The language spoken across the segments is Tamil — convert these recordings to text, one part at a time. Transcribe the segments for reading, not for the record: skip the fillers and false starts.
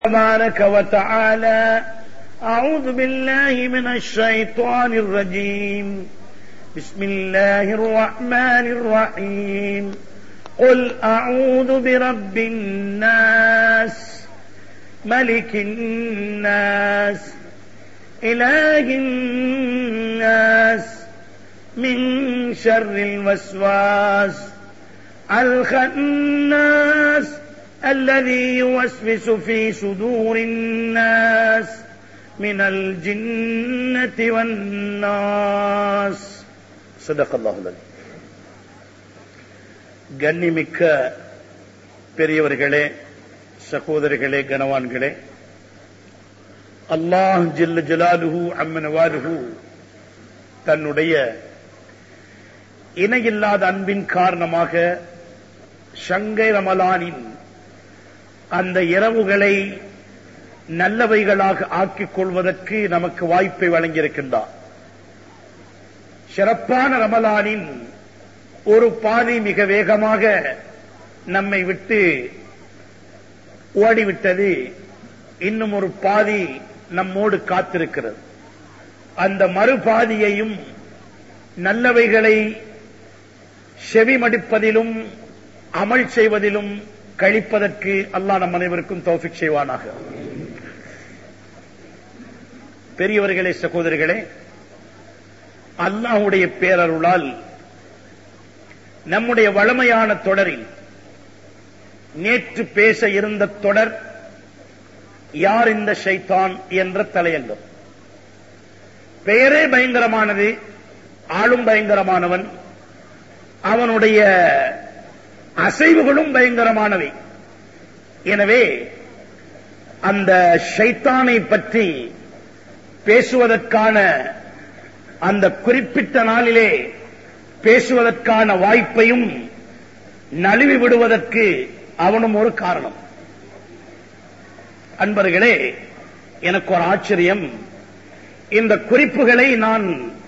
تبارك وتعالى أعوذ بالله من الشيطان الرجيم بسم الله الرحمن الرحيم قل أعوذ برب الناس ملك الناس إله الناس من شر الوسواس الخناس الذي يوسوس في صدور الناس من الجنة والناس صدق الله العظيم. கண்ணிமிக்க பெரியவர்களே, சகோதரர்களே, கனவான்களே, அல்லாஹ் ஜல்ல ஜலாலுஹு அம்ம நவாலுஹு தன்னுடைய இணையில்லாத அன்பின் காரணமாக ஷங்கை ரமலானின் அந்த இரவுகளை நல்லவைகளாக ஆக்கிக் கொள்வதற்கு நமக்கு வாய்ப்பை வழங்கியிருக்கின்றார். சிறப்பான ரமலானின் ஒரு பாதி மிக வேகமாக நம்மை விட்டு ஓடிவிட்டது. இன்னும் ஒரு பாதி நம்மோடு காத்திருக்கிறது. அந்த மறுபாதியையும் நல்லவைகளை செவிமடிப்பதிலும் அமல் செய்வதிலும் கழிப்பதற்கு அல்லாஹ் நம் அனைவருக்கும் தௌஃபீக் செய்வானாக. பெரியவர்களே, சகோதரர்களே, அல்லாஹ்வுடைய பேரருளால் நம்முடைய வளமையான தொடரில் நேற்று பேச இருந்த தொடர் யார் இந்த ஷைத்தான் என்ற தலையங்கம். பெயரே பயங்கரமானது, ஆளும் பயங்கரமானவன், அவனுடைய அசைவுகளும் பயங்கரமானவை. எனவே அந்த ஷைத்தானை பற்றி பேசுவதற்கான அந்த குறிப்பிட்ட நாளிலே பேசுவதற்கான வாய்ப்பையும் நழுவி விடுவதற்கு அவனும் ஒரு காரணம். அன்பர்களே, எனக்கு ஒரு ஆச்சரியம். இந்த குறிப்புகளை நான்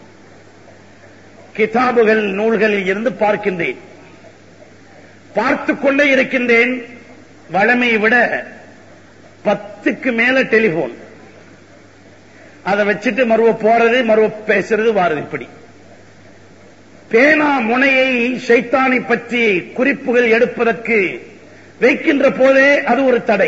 கிதாபுகள் நூல்களில் இருந்து பார்க்கின்றேன், பார்த்துக் கொண்டே இருக்கின்றேன். வழமையை விட 10க்கு மேல டெலிபோன். அதை வச்சுட்டு மறுவ போறது, மறுவ பேசுறது, வாரது. இப்படி பேனா முனையை ஷைத்தானை பற்றி குறிப்புகள் எடுப்பதற்கு வைக்கின்ற போதே அது ஒரு தடை.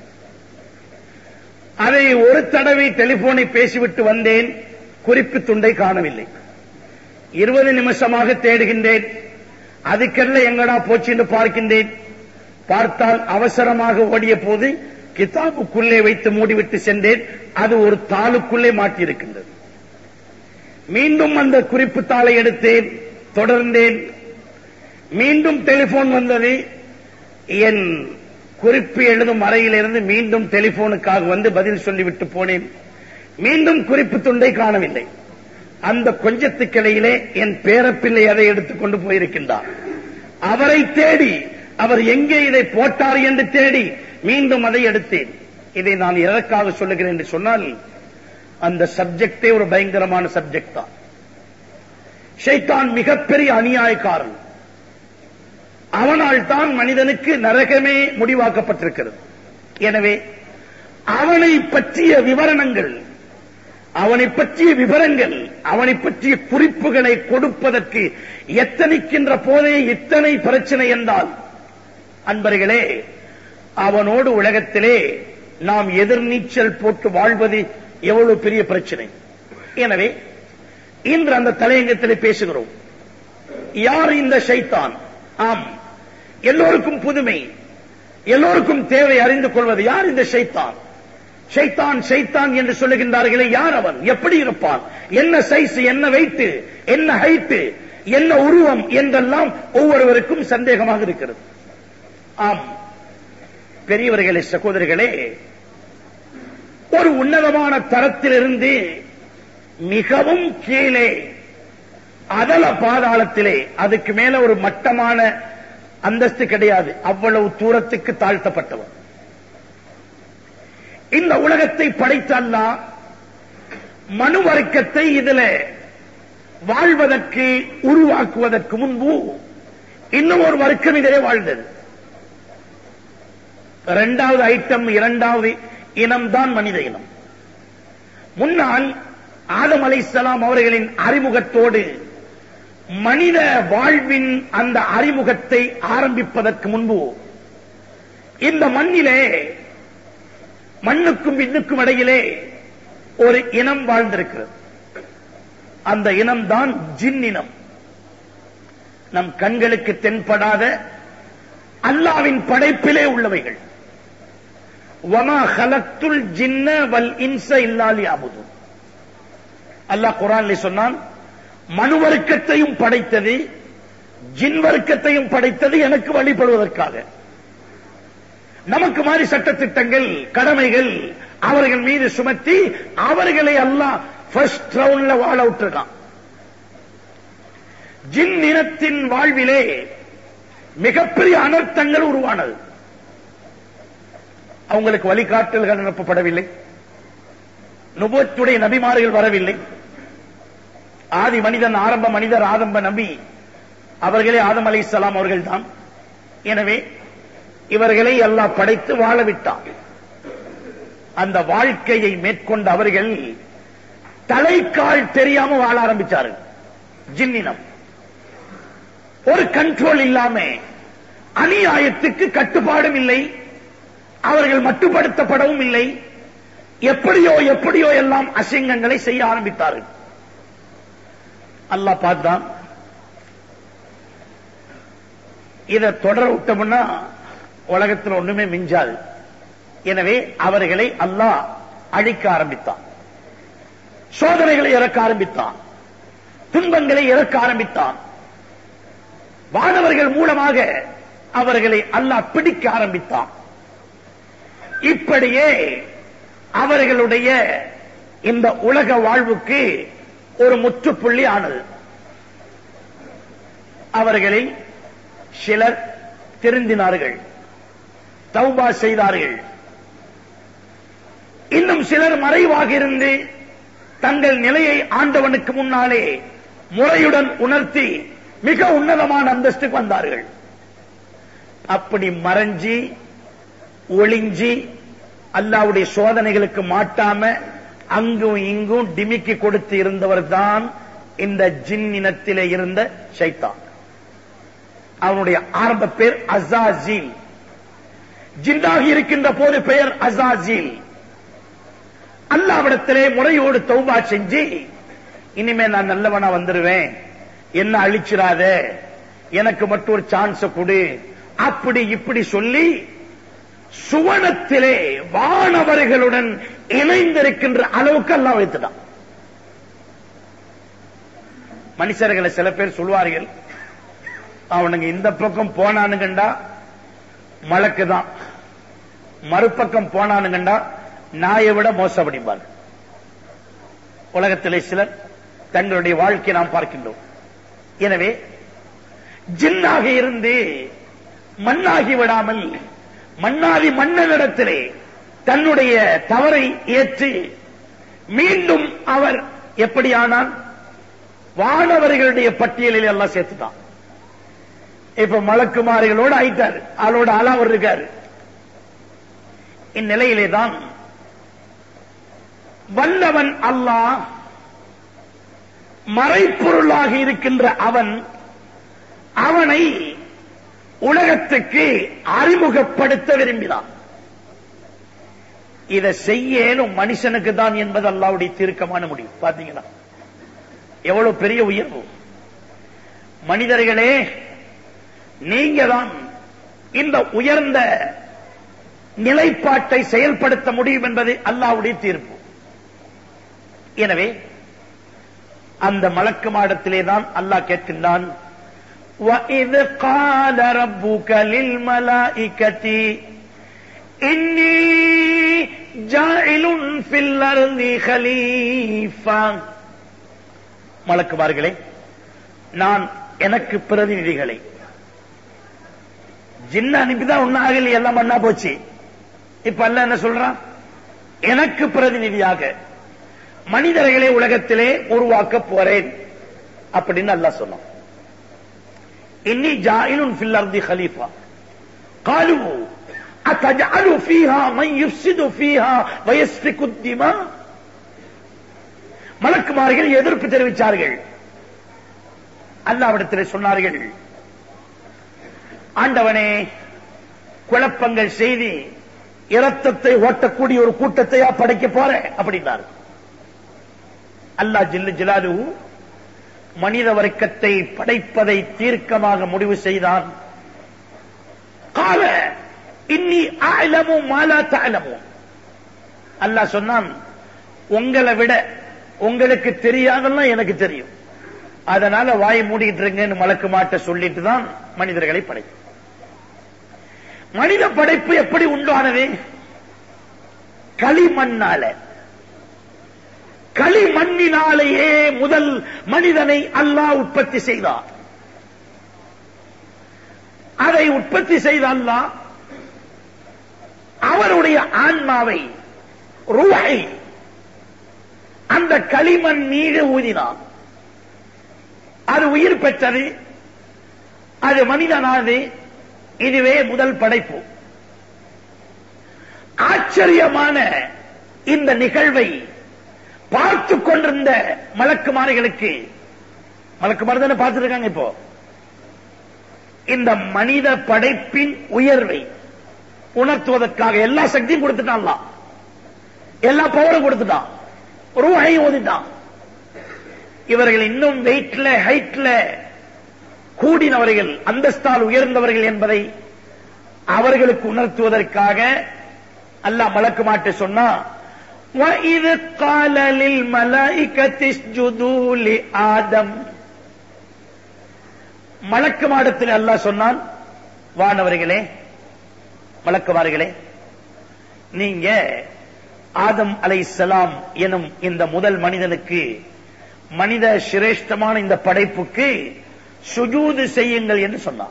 அதை ஒரு தடவை டெலிபோனை பேசிவிட்டு வந்தேன், குறிப்பு துண்டை காணவில்லை. 20 நிமிஷமாக தேடுகின்றேன், அதுக்கெல்லாம் எங்கடா போச்சு என்று பார்க்கின்றேன். பார்த்தால் அவசரமாக ஓடிய போது கிதாபுக்குள்ளே வைத்து மூடிவிட்டு சென்றேன். அது ஒரு தாளுக்குள்ளே மாட்டியிருக்கின்றது. மீண்டும் அந்த குறிப்பு தாளை எடுத்தேன், தொடர்ந்தேன். மீண்டும் டெலிபோன் வந்தது. என் குறிப்பு எழுதும் அறையிலிருந்து மீண்டும் டெலிபோனுக்காக வந்து பதில் சொல்லிவிட்டு போனேன். மீண்டும் குறிப்பு துண்டை காணவில்லை. அந்த கொஞ்சத்துக்கிடையிலே என் பேரப்பிள்ளை அதை எடுத்துக் கொண்டு போயிருக்கின்றார். அவரை தேடி, அவர் எங்கே இதை போட்டார் என்று தேடி மீண்டும் அதை எடுத்தேன். இதை நான் எதற்காக சொல்லுகிறேன் என்று சொன்னால், அந்த சப்ஜெக்டே ஒரு பயங்கரமான சப்ஜெக்ட் தான். ஷைத்தான் மிகப்பெரிய அநியாயக்காரன். அவனால் தான் மனிதனுக்கு நரகமே முடிவாக்கப்பட்டிருக்கிறது. எனவே அவனை பற்றிய விவரணங்கள், அவனை பற்றிய விவரங்கள், அவனை பற்றிய குறிப்புகளை கொடுப்பதற்கு எத்தனைக்கின்ற போதே இத்தனை பிரச்சனை என்றால், அன்பர்களே, அவனோடு உலகத்திலே நாம் எதிர்நீச்சல் போட்டு வாழ்வது எவ்வளவு பெரிய பிரச்சனை. எனவே இன்று அந்த தலையங்கத்திலே பேசுகிறோம். யார் இந்த ஷைத்தான்? ஆம், எல்லோருக்கும் புதுமை, எல்லோருக்கும் தேவை அறிந்து கொள்வது. யார் இந்த ஷைத்தான்? ஷைத்தான் ஷைத்தான் என்று சொல்லுகின்றார்களே, யார் அவன்? எப்படி இருப்பான்? என்ன சைஸ், என்ன வெயிட், என்ன ஹைட், என்ன உருவம் என்றெல்லாம் ஒவ்வொருவருக்கும் சந்தேகமாக இருக்கிறது. ஆம், பெரியவர்களே, சகோதரிகளே, ஒரு உன்னதமான தரத்திலிருந்து மிகவும் கீழே அதல பாதாளத்திலே, அதுக்கு மேல ஒரு மட்டமான அந்தஸ்து கிடையாது, அவ்வளவு தூரத்துக்கு தாழ்த்தப்பட்டவன். இந்த உலகத்தை படைத்த அல்லாஹ் மனு வர்க்கத்தை இதில் வாழ்வதற்கு உருவாக்குவதற்கு முன்பு இன்னும் ஒரு வர்க்கம் இதிலே வாழ்ந்தது. இரண்டாவது ஐட்டம், இரண்டாவது இனம்தான் மனித இனம். முன்னால் ஆதம் அலைஹிஸ்ஸலாம் அவர்களின் அறிமுகத்தோடு மனித வாழ்வின் அந்த அறிமுகத்தை ஆரம்பிப்பதற்கு முன்பு இந்த மண்ணிலே மண்ணுக்கும் விண்ணுக்கும் இடையிலே ஒரு இனம் வாழ்ந்திருக்கிறது. அந்த இனம்தான் ஜின் இனம். நம் கண்களுக்கு தென்படாத அல்லாஹ்வின் படைப்பிலே உள்ளவைகள். வமா ஹலக்துல் ஜின்ன வல் இன்ஸ இல்லா லியஅபுதுன். அல்லாஹ் குர்ஆனிலே சொன்னான், மனு வர்க்கத்தையும் படைத்தது, ஜின் வர்க்கத்தையும் படைத்தது எனக்கு வழிபடுவதற்காக. நமக்கு மாதிரி சட்டத்திட்டங்கள், கடமைகள் அவர்கள் மீது சுமத்தி அவர்களை அல்லாஹ் ஃபர்ஸ்ட் ரவுண்ட்ல வாழ விட்டுருக்கான். ஜின் இனத்தின் வாழ்விலே மிகப்பெரிய அனர்த்தங்கள் உருவானது. அவங்களுக்கு வழிகாட்டல்கள் அனுப்பப்படவில்லை, நுபுவத்துடைய நபிமார்கள் வரவில்லை. ஆதி மனிதன், ஆரம்ப மனிதர் ஆரம்ப நபி அவர்களே ஆதம் அலைஹிஸ்ஸலாம் அவர்கள் தான். எனவே இவர்களை அல்லாஹ் படைத்து வாழ விட்டான். அந்த வாழ்க்கையை மேற்கொண்ட அவர்கள் தலைக்கால் தெரியாம வாழ ஆரம்பிச்சார்கள். ஜின்னினம் ஒரு கண்ட்ரோல் இல்லாம, அநியாயத்துக்கு கட்டுப்பாடும் இல்லை, அவர்கள் மட்டுப்படுத்தப்படவும் இல்லை. எப்படியோ எப்படியோ எல்லாம் அசிங்கங்களை செய்ய ஆரம்பித்தார்கள். அல்லாஹ் பார்த்தான், இதை தொடர விட்டோம்னா உலகத்தில் ஒண்ணுமே மிஞ்சாது. எனவே அவர்களை அல்லாஹ் அழிக்க ஆரம்பித்தான். சோதனைகளை இறக்க ஆரம்பித்தான், துன்பங்களை இறக்க ஆரம்பித்தான். வானவர்கள் மூலமாக அவர்களை அல்லாஹ் பிடிக்க ஆரம்பித்தான். இப்படியே அவர்களுடைய இந்த உலக வாழ்வுக்கு ஒரு முற்றுப்புள்ளி ஆனது. அவர்களில் சிலர் திருந்தினார்கள், தௌபா செய்தார்கள். இன்னும் சிலர் மறைவாக இருந்து தங்கள் நிலையை ஆண்டவனுக்கு முன்னாலே முறையுடன் உணர்த்தி மிக உன்னதமான அந்தஸ்துக்கு வந்தார்கள். அப்படி மறைஞ்சி ஒளிஞ்சி அல்லாஹ்வுடைய சோதனைகளுக்கு மாட்டாம அங்கும் இங்கும் டிமிக்கி கொடுத்து இருந்தவர் தான் இந்த ஜின் இனத்திலே இருந்த ஷைத்தான். அவனுடைய ஆரம்ப பேர் அஸாஸீல். ஜின்னாக இருக்கின்ற போது பெயர் அஸாஸீல். அல்லாஹ்விடத்திலே முறையோடு தௌபா செஞ்சு, இனிமே நான் நல்லவனா வந்துருவேன், என்ன அழிச்சிராத, எனக்கு மட்டும் ஒரு சான்ஸ் கொடு, அப்படி இப்படி சொல்லி சுவனத்திலே வானவர்களுடன் இணைந்திருக்கின்ற அளவுக்கு அல்லாஹ் வைத்துட்டான். மனுஷர்களை சில பேர் சொல்வார்கள், அவனுங்க இந்த பக்கம் போனானுங்கண்டா மலக்கு தான், மறுபக்கம் போனானுங்கண்டா நாயை விட மோசப்படிப்பார். உலகத்திலே சிலர் தங்களுடைய வாழ்க்கையை நாம் பார்க்கின்றோம். எனவே ஜின்னாக இருந்து மண்ணாகி விடாமல் மண்ணாதி மன்னனிடத்திலே தன்னுடைய தவறை ஏற்று மீண்டும் அவர் எப்படியானால் வானவர்களுடைய பட்டியலில் எல்லாம் சேர்த்துட்டான். இப்ப மலக்குமாரிகளோடு ஆயிட்டார், ஆளோட ஆளாவர் இருக்காரு. இந்நிலையிலே தான் வல்லவன் அல்லாஹ் மறைப்பொருளாக இருக்கின்ற அவனை உலகத்துக்கு அறிமுகப்படுத்த விரும்பினான். இதை செய்யலும் மனுஷனுக்கு தான் என்பது அல்லாஹ்வுடைய தீர்க்கமான முடிவு. பாத்தீங்களா எவ்வளவு பெரிய உயர்வு. மனிதர்களே, நீங்க தான் இந்த உயர்ந்த நிலைப்பாட்டை செயல்படுத்த முடியும் என்பது அல்லாஹ்வுடைய தீர்ப்பு. எனவே அந்த மலக்கு மாடத்திலே தான் அல்லாஹ் கேட்கின்றான், وَإِذْ قَالَ رَبُّكَ لِلْمَلَائِكَةِ إِنِّي جَاعِلٌ فِي الْأَرْضِ خَلِيفَةً. மலக்குமார்களே, நான் எனக்கு பிரதிநிதிகளை, ஜின்ன அனுப்பிதான் ஒன்னாகல, எல்லாம் மண்ணா போச்சு. இப்ப அல்லாஹ் என்ன சொல்றான், எனக்கு பிரதிநிதியாக மனிதர்களை உலகத்திலே உருவாக்க போறேன் அப்படின்னு அல்லாஹ் சொன்னான். இன்னி ஜாயிலுன் ஃபில் அர்தி கலீஃபா. காலு அத்தஜஅலு ஃபீஹா மன் யுஃப்ஸிது ஃபீஹா வயஸ்ஃபிகு الدماء. மலக்குமார்கள் எதிர்ப்பு தெரிவித்தார்கள். அல்லாஹ்விடத்தில் சொன்னார்கள், ஆண்டவனே, குழப்பங்கள் செய்து இரத்தத்தை ஓட்டக்கூடிய ஒரு கூட்டத்தையா படைக்க போற அப்படின்னார். அல்லாஹ் ஜல்ல ஜலாலுஹு மனித வர்க்கத்தை படைப்பதை தீர்க்கமாக முடிவு செய்தான். கால இன்னி அஅலமு மா லா தஅலமூன். அல்லாஹ் சொன்னான், உங்களை விட உங்களுக்கு தெரியாதெல்லாம் எனக்கு தெரியும், அதனால வாய் மூடிட்டு இருங்கன்னு மலக்கு மாட்ட சொல்லிட்டு தான் மனிதர்களை படைக்கும். மனித படைப்பு எப்படி உண்டானது? களிமண்ணால. களிமண்ணினாலேயே முதல் மனிதனை அல்லாஹ் உற்பத்தி செய்தார். அதை உற்பத்தி செய்த அல்லாஹ் அவருடைய ஆன்மாவை, ரூஹை அந்த களிமண் மீது ஊதினார். அது உயிர் பெற்றது, அது மனிதனானது. இதுவே முதல் படைப்பு. ஆச்சரியமான இந்த நிகழ்வை பார்த்துக் கொண்டிருந்த மலக்குமார்களுக்கு, மலக்குமார் தானே பார்த்துட்டு இருக்காங்க, இப்போ இந்த மனித படைப்பின் உயர்வை உணர்த்துவதற்காக எல்லா சக்தியும் கொடுத்துட்டான், எல்லா பவரும் கொடுத்துட்டான், ரூஹையும் ஓதிட்டான். இவர்கள் இன்னும் வெயிட்ல ஹைட்ல கூடினவர்கள், அந்தஸ்தால் உயர்ந்தவர்கள் என்பதை அவர்களுக்கு உணர்த்துவதற்காக அல்லாஹ் மலக்கு மாட்ட சொன்னா, وَإِذْ قَالَ لِلْمَلَائِكَةِ اسْجُدُوا لِآدَمَ. மலக்கு மாடத்தில் அல்லாஹ் சொன்னான், வானவர்களே, மலக்குமார்களே, நீங்க ஆதம் அலைஹிஸ்ஸலாம் எனும் இந்த முதல் மனிதனுக்கு, மனித சிரேஷ்டமான இந்த படைப்புக்கு சுஜூது செய்யுங்கள் என்று சொன்னார்.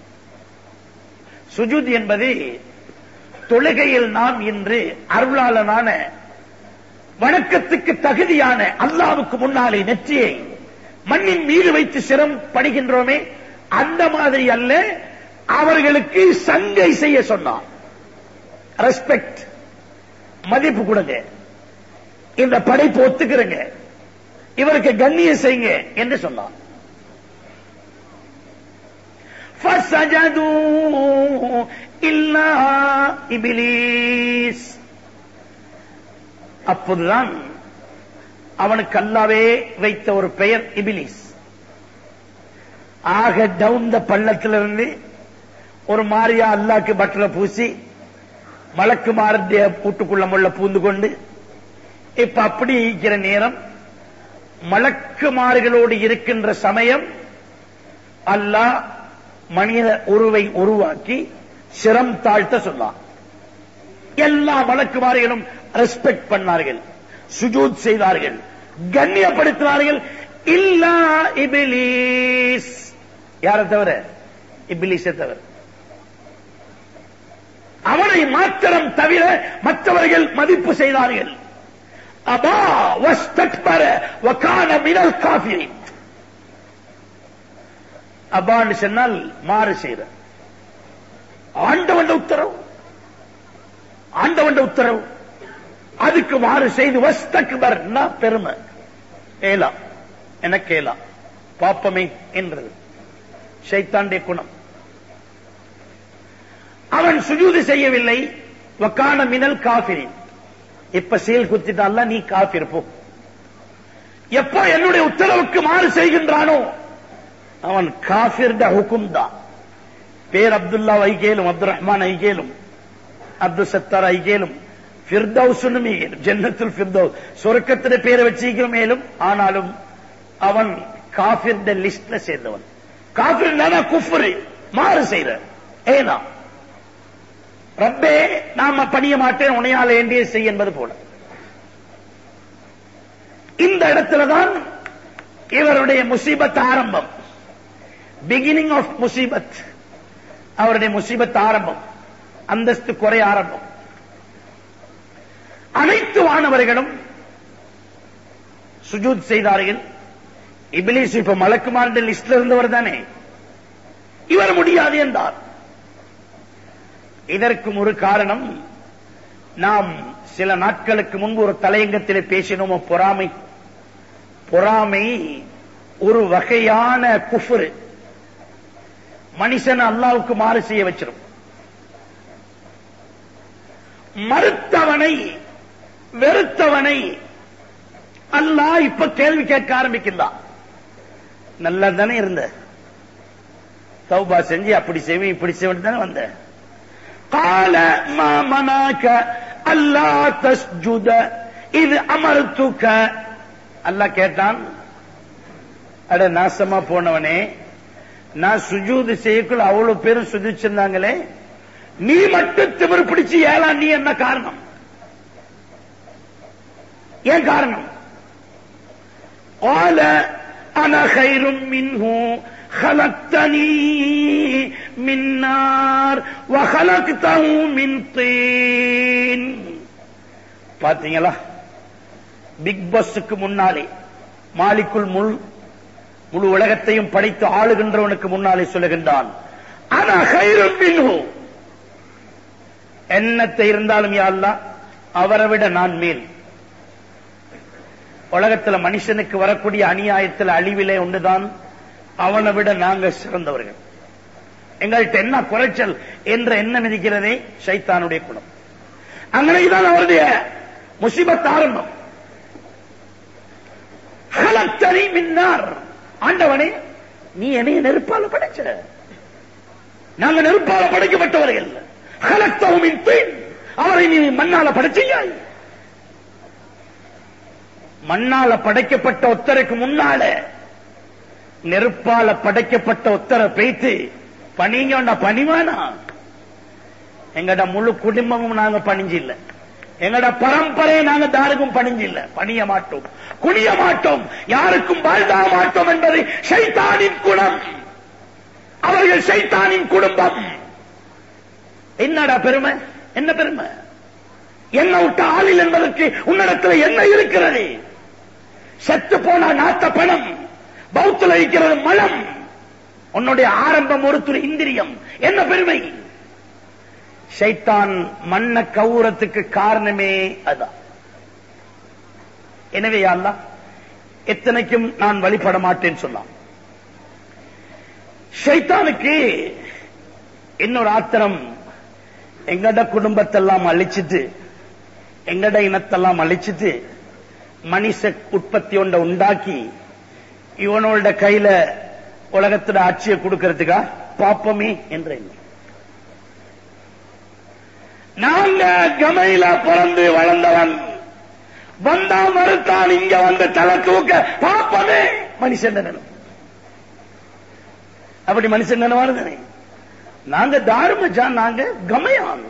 சுஜூத் என்பது தொழுகையில் நாம் இன்று அருளாளனான வணக்கத்துக்கு தகுதியான அல்லாஹ்வுக்கு முன்னாலே நெற்றியை மண்ணின் மீது வைத்து சிரம் படுகின்றோமே, அந்த மாதிரி அல்ல, அவர்களுக்கு சங்கை செய்ய சொன்னார். ரெஸ்பெக்ட், மதிப்பு கொடுங்க, இந்த படைப்பு ஒத்துக்கிறங்க, இவருக்கு கண்ணியம் செய்யுங்க என்று சொன்னார். فَسَجَدُوا إِلَّا إِبْلِيسَ. அப்போதுதான் அவனுக்கு அல்லாவே வைத்த ஒரு பெயர் இபிலிஸ். ஆக டவுன் பள்ளத்திலிருந்து ஒரு மாரியா அல்லாஹ்க்கு பட்டரை பூசி மலக்குமாருடைய பூட்டுக்குள்ள முள்ள பூந்து கொண்டு இப்ப அப்படி இருக்கிற நேரம், மலக்குமார்களோடு இருக்கின்ற சமயம் அல்லாஹ் மனித உருவை உருவாக்கி சிரம் தாழ்த்த சொன்னார். எல்லா மலக்குமார்களும் ரெஸ்பெக்ட் பண்ணார்கள், சுஜூத் செய்தார்கள், கண்ணியப்படுத்தினார்கள். இல்லா இபிலிஸ். யாரை தவிர? இபிலிஸை தவிர. அவனை மாத்திரம் தவிர மற்றவர்கள் மதிப்பு செய்தார்கள். அபா வஸ்தக்பர வகான மினல் காஃபிரின். அபான்னு சொன்னால் மாறு செய்த. ஆண்டவன் உத்தரவு, ஆண்டவன் உத்தரவு, அதுக்கு மாறு செய்து வஸ்தக்பர் பெருமை, ஏலா எனக்கு ஏலா பாப்பமே என்றது ஷைத்தானுடைய குணம். அவன் சுஜூது செய்யவில்லை. வகான மினல் காஃபிரின். இப்ப செயல் குத்திட்டால நீ காஃபிர் போ. எப்ப என்னுடைய உத்தரவுக்கு மாறு செய்கின்றானோ அவன் காஃபிர் ஹுக்கும் தான். பேர் அப்துல்லா ஐகேலும், அப்துல் ரஹ்மான் ஐகேலும், அப்துல் சத்தார் ஐகேலும், ஃபிர்தௌஸ் ஜன்னத்துல் ஃபிர்தௌஸ் சொர்க்கத்திட பேரை வச்சிருக்கிறோம் மேலும். ஆனாலும் அவன் காஃபிர் லிஸ்ட்ல சேர்ந்தவன். காஃபிர் குஃப்ரு, மாறு செய்யற. ஏனா ரப்பே நாம பணிய மாட்டேன், உனையால வேண்டிய செய் என்பது போல. இந்த இடத்துலதான் இவருடைய முசீபத் ஆரம்பம். பிகினிங் ஆஃப் முசீபத். அவருடைய முசீபத் ஆரம்பம், அந்தஸ்து குறை ஆரம்பம். அனைத்து வானவர்களும் சுஜூத் செய்தார்கள். இபிலிஸ் இப்ப மலக்குமாருடைய லிஸ்ட்ல இருந்தவர் தானே, இவர் முடியாது என்றார். இதற்கும் ஒரு காரணம், நாம் சில நாட்களுக்கு முன்பு ஒரு தலையங்கத்திலே பேசினோமோ, பொறாமை. பொறாமை ஒரு வகையான குஃப்ர். மனுஷன் அல்லாஹ்வுக்கு மாறு செய்ய வச்சிடும். மறுத்தவனை, வெறுத்தவனை அல்லாஹ் இப்ப கேள்வி கேட்க ஆரம்பிக்கிறான். நல்லா தானே இருந்த, தௌபா செஞ்சு அப்படி செய்வேன் இப்படி செய்வேன் தானே வந்த. قال ما منعك الا تسجد اذ امرتك. அல்லாஹ் கேட்டான், அட நாசமா போனவனே, நான் சுஜூது செய்யக்குள்ள அவ்வளவு பேரும் சுஜூதிச்சிருந்தாங்களே, நீ மட்டும் திமிரு பிடிச்சு ஏலாம், நீ என்ன காரணம்? ஏன் காரணம்? قال انا خير منه خلقتني من نار وخلقته من طين. பாத்தீங்களா, பிக் பாஸ்க்கு முன்னாலே, மாலிக்குல் முழு உலகத்தையும் படைத்து ஆளுகின்றவனுக்கு முன்னாலே சொல்லுகின்றான், அனா கைரும் மின்ஹு. என்னத்தை இருந்தாலும் யா அல்லாஹ், அவரை விட நான் மேல். உலகத்தில் மனுஷனுக்கு வரக்கூடிய அநியாயத்தில் அழிவிலே ஒன்றுதான், அவனை விட நாங்க சிறந்தவர்கள். எங்கள்கிட்ட என்ன குறைச்சல் என்ற எண்ணம் இருக்கிறதே ஷைத்தானுடைய குணம். அங்கனைதான் அவருடைய முசிபத் ஆரம்பம். ஹலக்தனி மின் நார். ஆண்டவனே, நீ என்னைய நெருப்பால படைச்ச, நாங்க நெருப்பால படைக்கப்பட்டவர்கள். ஹலக்தஹு மின் தீன். அவரை நீ மண்ணால படைச்சியாய். மண்ணால படைக்கப்பட்ட ஒத்தருக்கு முன்னால நெருப்பால படைக்கப்பட்ட ஒத்தரை பேய்த்து பணிங்க பணிவானா? எங்கட முழு குடும்பமும் நாங்க பணிஞ்சு இல்ல, எங்கட பரம்பரையை நாங்க தாருக்கும் பணிஞ்சு இல்ல, பணிய மாட்டோம், குனிய மாட்டோம், யாருக்கும் வாழ்ந்தா மாட்டோம் என்பது ஷைத்தானின் குணம். அவர்கள் ஷைத்தானின் குடும்பம். என்னடா பெருமை? என்ன பெருமை? என்ன விட்ட ஆளில் என்பதற்கு உன்னிடத்தில் என்ன இருக்கிறது? செத்து போனா நாத்த பணம், பௌத்துல இருக்கிறது மலம், உன்னுடைய ஆரம்பம் ஒரு துளி இந்திரியம். என்ன பெருமை? ஷைத்தான் மண்ண கவுரத்துக்கு காரணமே அதான். எனவே யா அல்லாஹ், எத்தனைக்கும் நான் வழிபட மாட்டேன்னு சொன்னான். ஷைத்தானுக்கு இன்னொரு ஆத்திரம், எங்கட குடும்பத்தெல்லாம் அழிச்சிட்டு, எங்கட இனத்தெல்லாம் அழிச்சிட்டு, மனுஷ உற்பத்தி ஒன்றை உண்டாக்கி இவனோட கையில உலகத்துல ஆட்சியை கொடுக்கிறதுக்கா பாப்பமே என்ற எண்ணம். நாங்க கமையில பிறந்து வளர்ந்தவன், வந்தா மறுத்தான், இங்க வந்து தலை தூக்க பாப்பமே மனுஷன் நினைவு. அப்படி மனுஷன் நினைவாருதானே. நாங்க தாருமஜா, நாங்க கமையான்.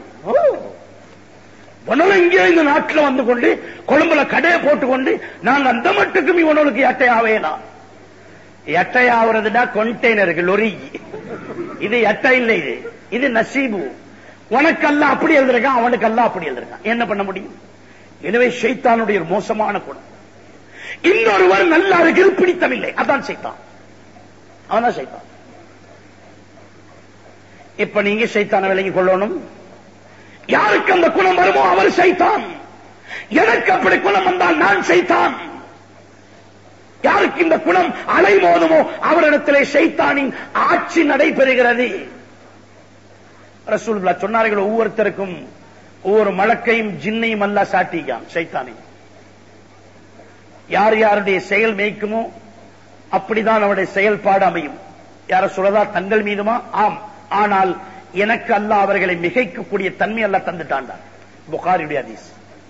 இங்கே இந்த நாட்டில் வந்து கொண்டு கொழும்புல கடையை போட்டுக்கொண்டு நாங்க அந்த மட்டுக்கும் இவனுக்கு எட்டையாவேலாம். எட்டையாவதுடா கொண்டெய்னருக்கு லொரி. இது எட்டை இல்லை, இது நசீபு. உனக்கெல்லாம் அப்படி எழுதிருக்கான், அவனுக்கெல்லாம் அப்படி எழுதிருக்கான். என்ன பண்ண முடியும்? எனவே ஷைத்தானுடைய ஒரு மோசமான குணம். இன்னொருவர் நல்லா இருக்கிறது பிடித்தமில்லை, அதான் ஷைத்தான். அவன்தான் ஷைத்தான். இப்ப நீங்க ஷைத்தான விலகிக் கொள்ளணும். யாருக்கு அந்த குணம் வருமோ அவர் ஷைத்தான். எனக்கு அப்படி குணம் வந்தால் நான் ஷைத்தான். யாருக்கு இந்த குணம் அலைமோதுமோ அவரிடத்திலே ஷைத்தானின் ஆட்சி நடைபெறுகிறது. ரசூலுல்லாஹ் சொன்னார்கள், ஒவ்வொருத்தருக்கும் ஒவ்வொரு மலக்கையும் ஜின்னையும் அல்லாஹ் சாட்டியான், ஷைத்தானை. யார் யாருடைய செயல் மேய்க்குமோ அப்படிதான் அவருடைய செயல்பாடு அமையும். யார சொல்லதா தங்கள் மீதுமா? ஆம். ஆனால் எனக்கு அல்லாஹ் அவர்களை மிகைக்கக்கூடிய தன்மை அல்லாஹ் தந்துட்டான். புகாரியுடைய ஹதீஸ்.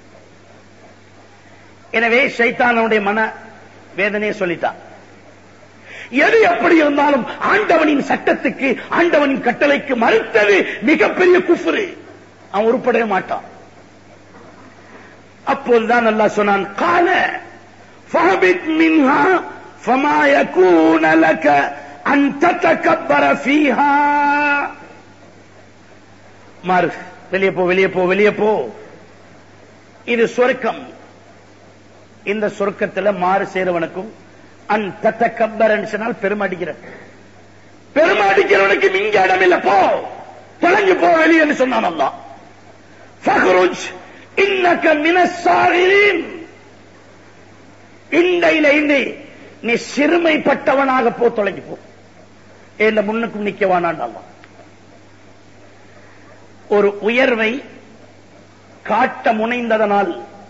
எனவே ஷைத்தானுடைய மன வேதனையை சொல்லிட்டான். எது எப்படி இருந்தாலும் ஆண்டவனின் சட்டத்துக்கு, ஆண்டவனின் கட்டளைக்கு மறுத்தது மிகப்பெரிய குஃப்ரு. அவன் உருப்படவே மாட்டான். அப்போதுதான் அல்லாஹ் சொன்னான், கால ஃபஹபித் மின்ஹா ஃபமா யகூன லக அன் ததகப்பர ஃபீஹா. மாறு, வெளியே போ, வெளியே போ, வெளியே போ. இது சொர்க்கம். இந்த சொர்க்கத்தில் மாறு செய்றவனுக்கும் அன் ததகப்பர் சொன்னால் பெருமை அடிக்கிற, பெருமை அடிக்கிறவனுக்கு இங்க இடம் இல்ல, போ, தொலைஞ்சு போ வெளியே சொன்னான் அல்லாஹ். ஃபக்ருஜ் இன்னக மினஸ் சாகிரீன், இண்டையில நீ சிறுமைப்பட்டவனாக போ, தொலைஞ்சு போ, இந்த முன்னுக்கும் நிக்கவானான் அல்லாஹ். ஒரு உயர்வை காட்ட முனைந்ததனால்,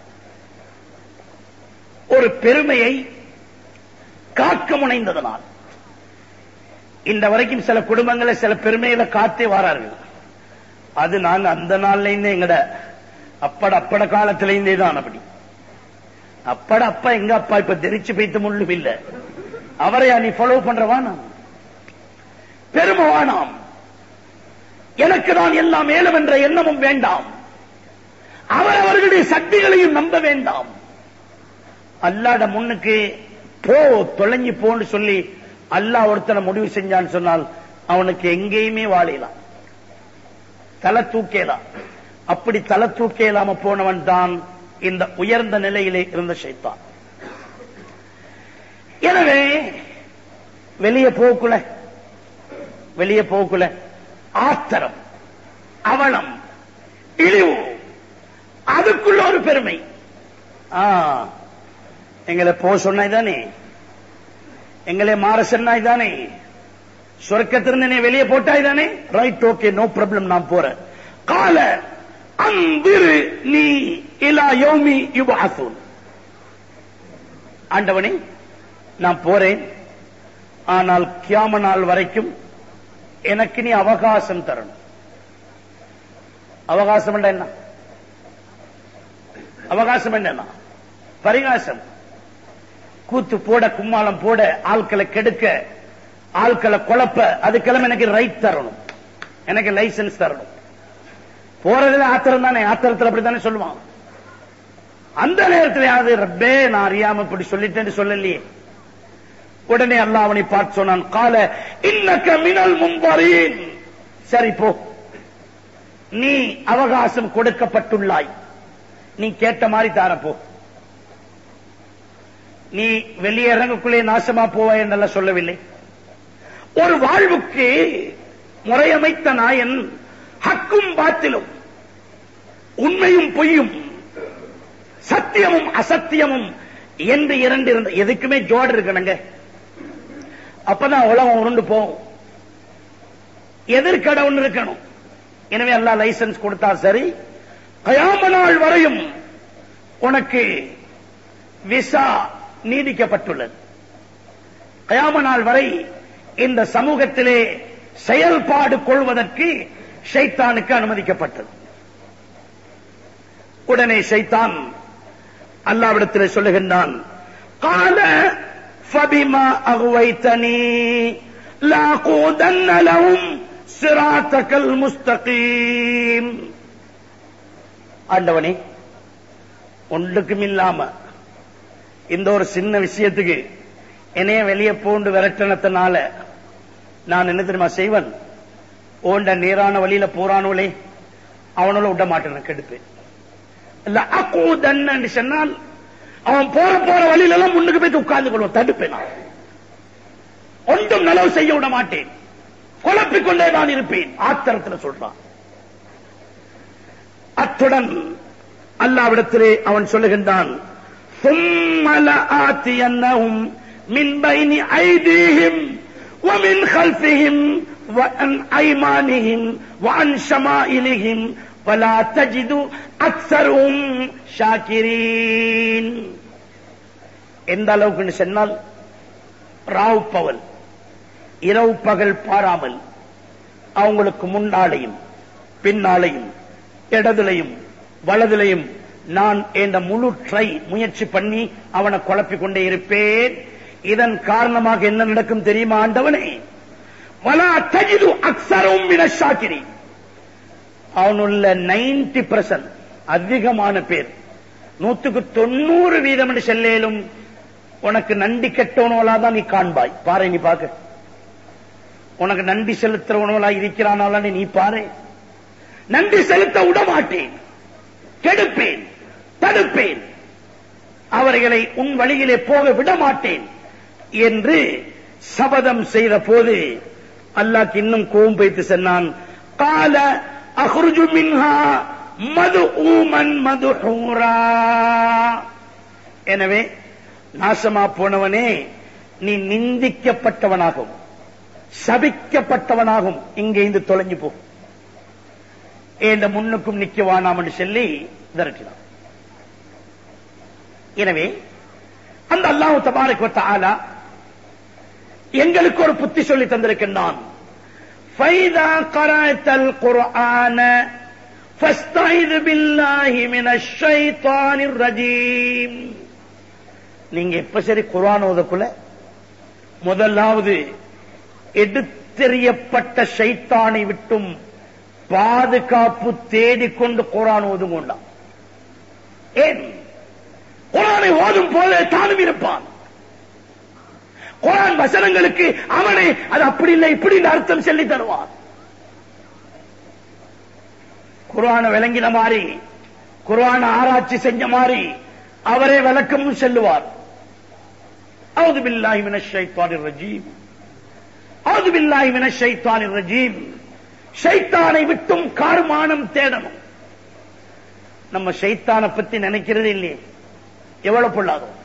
ஒரு பெருமையை காக்க முனைந்ததனால், இந்த வரைக்கும் சில குடும்பங்களை சில பெருமைகளை காத்தே வாரார்கள். அது நாங்க அந்த நாள்ல இருந்தே எங்கட அப்பட காலத்திலேருந்தே தான். அப்படி அப்பா எங்க அப்பா இப்ப தெரிச்சு பைத்து முள்ளும் இல்ல, அவரையா நீ ஃபாலோ பண்றவானாம், பெருமவானாம், எனக்கு தான் எல்லாம் மேலும் என்ற எண்ணமும் வேண்டாம், அவர்களுடைய சக்திகளையும் நம்ப வேண்டாம். அல்லாஹ்ட முன்னுக்கு போ, தொலைஞ்சு போன்னு சொல்லி அல்லாஹ் ஒருத்தனை முடிவு செஞ்சான்னு சொன்னால் அவனுக்கு எங்கேயுமே வாழலாம், தலை தூக்கேலாம். அப்படி தலை தூக்கேலாம போனவன் தான் இந்த உயர்ந்த நிலையிலே இருந்த ஷைத்தான். எனவே வெளியே போக்குல ஆத்திரம், அவலம், இழிவு, அதுக்குள்ள ஒரு பெருமை. எங்களை போ சொன்னாய்தானே, எங்களை மாற சொன்னாய்தானே, சொர்க்கத்திலிருந்து வெளியே போட்டாய்தானே, ரைட், ஓகே, நோ ப்ராப்ளம், நான் போறேன். கால அந்திரு நீ இலா யௌமி யுபஅஸூன், ஆண்டவனே நான் போறேன், ஆனால் கியாம நாள் வரைக்கும் எனக்கு நீ அவகாசம் தரணும். அவகாசம் என்ன? அவகாசம் என்ன? பரிகாசம், கூத்து போட, கும்மாளம் போட, ஆட்களை கெடுக்க, ஆட்களை குழப்ப, அதுக்கெல்லாம் எனக்கு ரைட் தரணும், எனக்கு லைசன்ஸ் தரணும். போறதுல ஆத்திரம் தானே, ஆத்திரத்தில் அப்படித்தானே சொல்லுவான். அந்த நேரத்தில் ரப்பே நான் அறியாம இப்படி சொல்லிட்டேன்னு சொல்லலையே. உடனே அல்லாஹ் அவனை பார்த்து சொன்னான், கால இன்னக மினல் முன்தரீன், சரி போ, நீ அவகாசம் கொடுக்கப்பட்டுள்ளாய், நீ கேட்ட மாதிரி தாரப்போ, நீ வெளியே இறங்கக்குள்ளே நாசமா போவாய் என்றெல்லாம் சொல்லவில்லை. ஒரு வாழ்வுக்கு முறையமைத்த நாயன் ஹக்கும் பாத்திலும், உண்மையும் பொய்யும், சத்தியமும் அசத்தியமும் என்று இரண்டு இருந்த, எதுக்குமே ஜோடு இருக்கணுங்க, அப்பதான் உலகம் உருண்டு போகும். எதிர்கடவுன்னு இருக்கணும். எனவே அல்லாஹ் லைசன்ஸ் கொடுத்தா சரி, கயாம நாள் வரையும் உனக்கு விசா நீடிக்கப்பட்டுள்ளது. கயாம நாள் வரை இந்த சமூகத்திலே செயல்பாடு கொள்வதற்கு ஷைத்தானுக்கு அனுமதிக்கப்பட்டது. உடனே ஷைத்தான் அல்லாஹ்விடத்திலே சொல்லுகின்றான், கால ஃபபிமா அக்வைதனி லாகூதன்ன லஹும் சிராத்தகல் முஸ்தகீம். ஆண்டவனே, ஒன்றுக்கும் இல்லாம இந்த ஒரு சின்ன விஷயத்துக்கு என்னைய வெளியே போண்டு விரட்டனத்தினால நான் என்ன தெரியுமா செய்வன், ஓண்ட நேரான வழியில போறானோலே அவனோட விட மாட்டேன், கெடுப்பேன். இல்ல அக்கூதன்னு சொன்னால் அவன் போற வழியில எல்லாம் முன்னுக்கு போய் உட்கார்ந்து கொள்வோம், தடுப்பேன். நான் ஒன்றும் நலவு செய்ய விட மாட்டேன், குழப்பிக் கொண்டே நான் இருப்பேன், ஆத்திரத்தில் சொல்றான். அத்துடன் அல்லாஹ்விடத்திலே அவன் சொல்லுகின்றான், ثُمَّ لَآتِيَنَّهُمْ مِنْ بَيْنِ أَيْدِيهِمْ وَمِنْ خَلْفِهِمْ وَعَنْ أَيْمَانِهِمْ وَعَنْ شَمَائِلِهِمْ وَلَا تَجِدُ أَكْثَرَهُمْ شَاكِرِينَ. எந்த அளவுக்கு சொன்னால், ராவ் பகல், இரவு பகல் பாராமல் அவங்களுக்கு முன்னாலையும் பின்னாலையும் இடதுலையும் வலதுலையும் நான் என்ற முழு முயற்சி பண்ணி அவனை குழப்பிக் கொண்டே இருப்பேன். இதன் காரணமாக என்ன நடக்கும் தெரியுமா ஆண்டவனே? வலா தஜிது அக்ஸரஹும் மினஷ் ஷாக்கிரீன். அவனுள்ள 90% அதிகமான பேர், 190% என்று செல்லேலும் உனக்கு நன்றி கெட்டவனோலா தான் நீ காண்பாய். பாரு, நீ பாக்க, உனக்கு நன்றி செலுத்துறவனோலா இருக்கிறானால நீ பாரு. நன்றி செலுத்த விட மாட்டேன், கெடுப்பேன், தடுப்பேன், அவர்களை உன் வழியிலே போக விட மாட்டேன் என்று சபதம் செய்த போது அல்லாஹ் இன்னும் கோபம் வைத்து சொன்னான், قال اخرج منها مذءوما مدحورا. எனவே நாசமா போனவனே, நீ நிந்திக்கப்பட்டவனாகும் சபிக்கப்பட்டவனாகும் இங்கே இருந்து தொலைஞ்சு போ, இந்த முன்னுக்கும் நிக்க வேணாம் என்று சொல்லி விரட்டினான். எனவே அந்த அல்லாஹ் தபாரக வ தஆலா எங்களுக்கு ஒரு புத்தி சொல்லி தந்திருக்கின்றான். ஃபைதா கரஅத்தல் குர்ஆன ஃபஸ்தைது பில்லாஹி மினஷ் ஷைத்தானிர் ரஜீம். நீங்க எப்ப சரி குர்ஆன் ஓதக்குள்ள முதலாவது எடுத்தெறியப்பட்ட ஷைத்தானை விட்டும் பாதுகாப்பு தேடிக்கொண்டு குர்ஆன் ஓதுங்கொண்டா. ஏன்? குர்ஆனை ஓதும் போது தானும் இருப்பான். குர்ஆன் வசனங்களுக்கு அவனே அது அப்படி இல்லை இப்படி அர்த்தம் சொல்லி தருவான். குர்ஆனை விளங்கின மாதிரி, குர்ஆனை ஆராய்ச்சி செஞ்ச மாதிரி அவரே விளக்கமும் சொல்லுவார். அவுது பில்லாஹி மினஷ் ஷைத்தானிர் ரஜீம், அவுது பில்லாஹி மினஷ் ஷைத்தானிர் ரஜீம். ஷைத்தானை விட்டும் கார்மானம் தேடணும். நம்ம ஷைத்தானை பத்தி நினைக்கிறது இல்லையே, எவ்வளவு பொல்லாதோம்.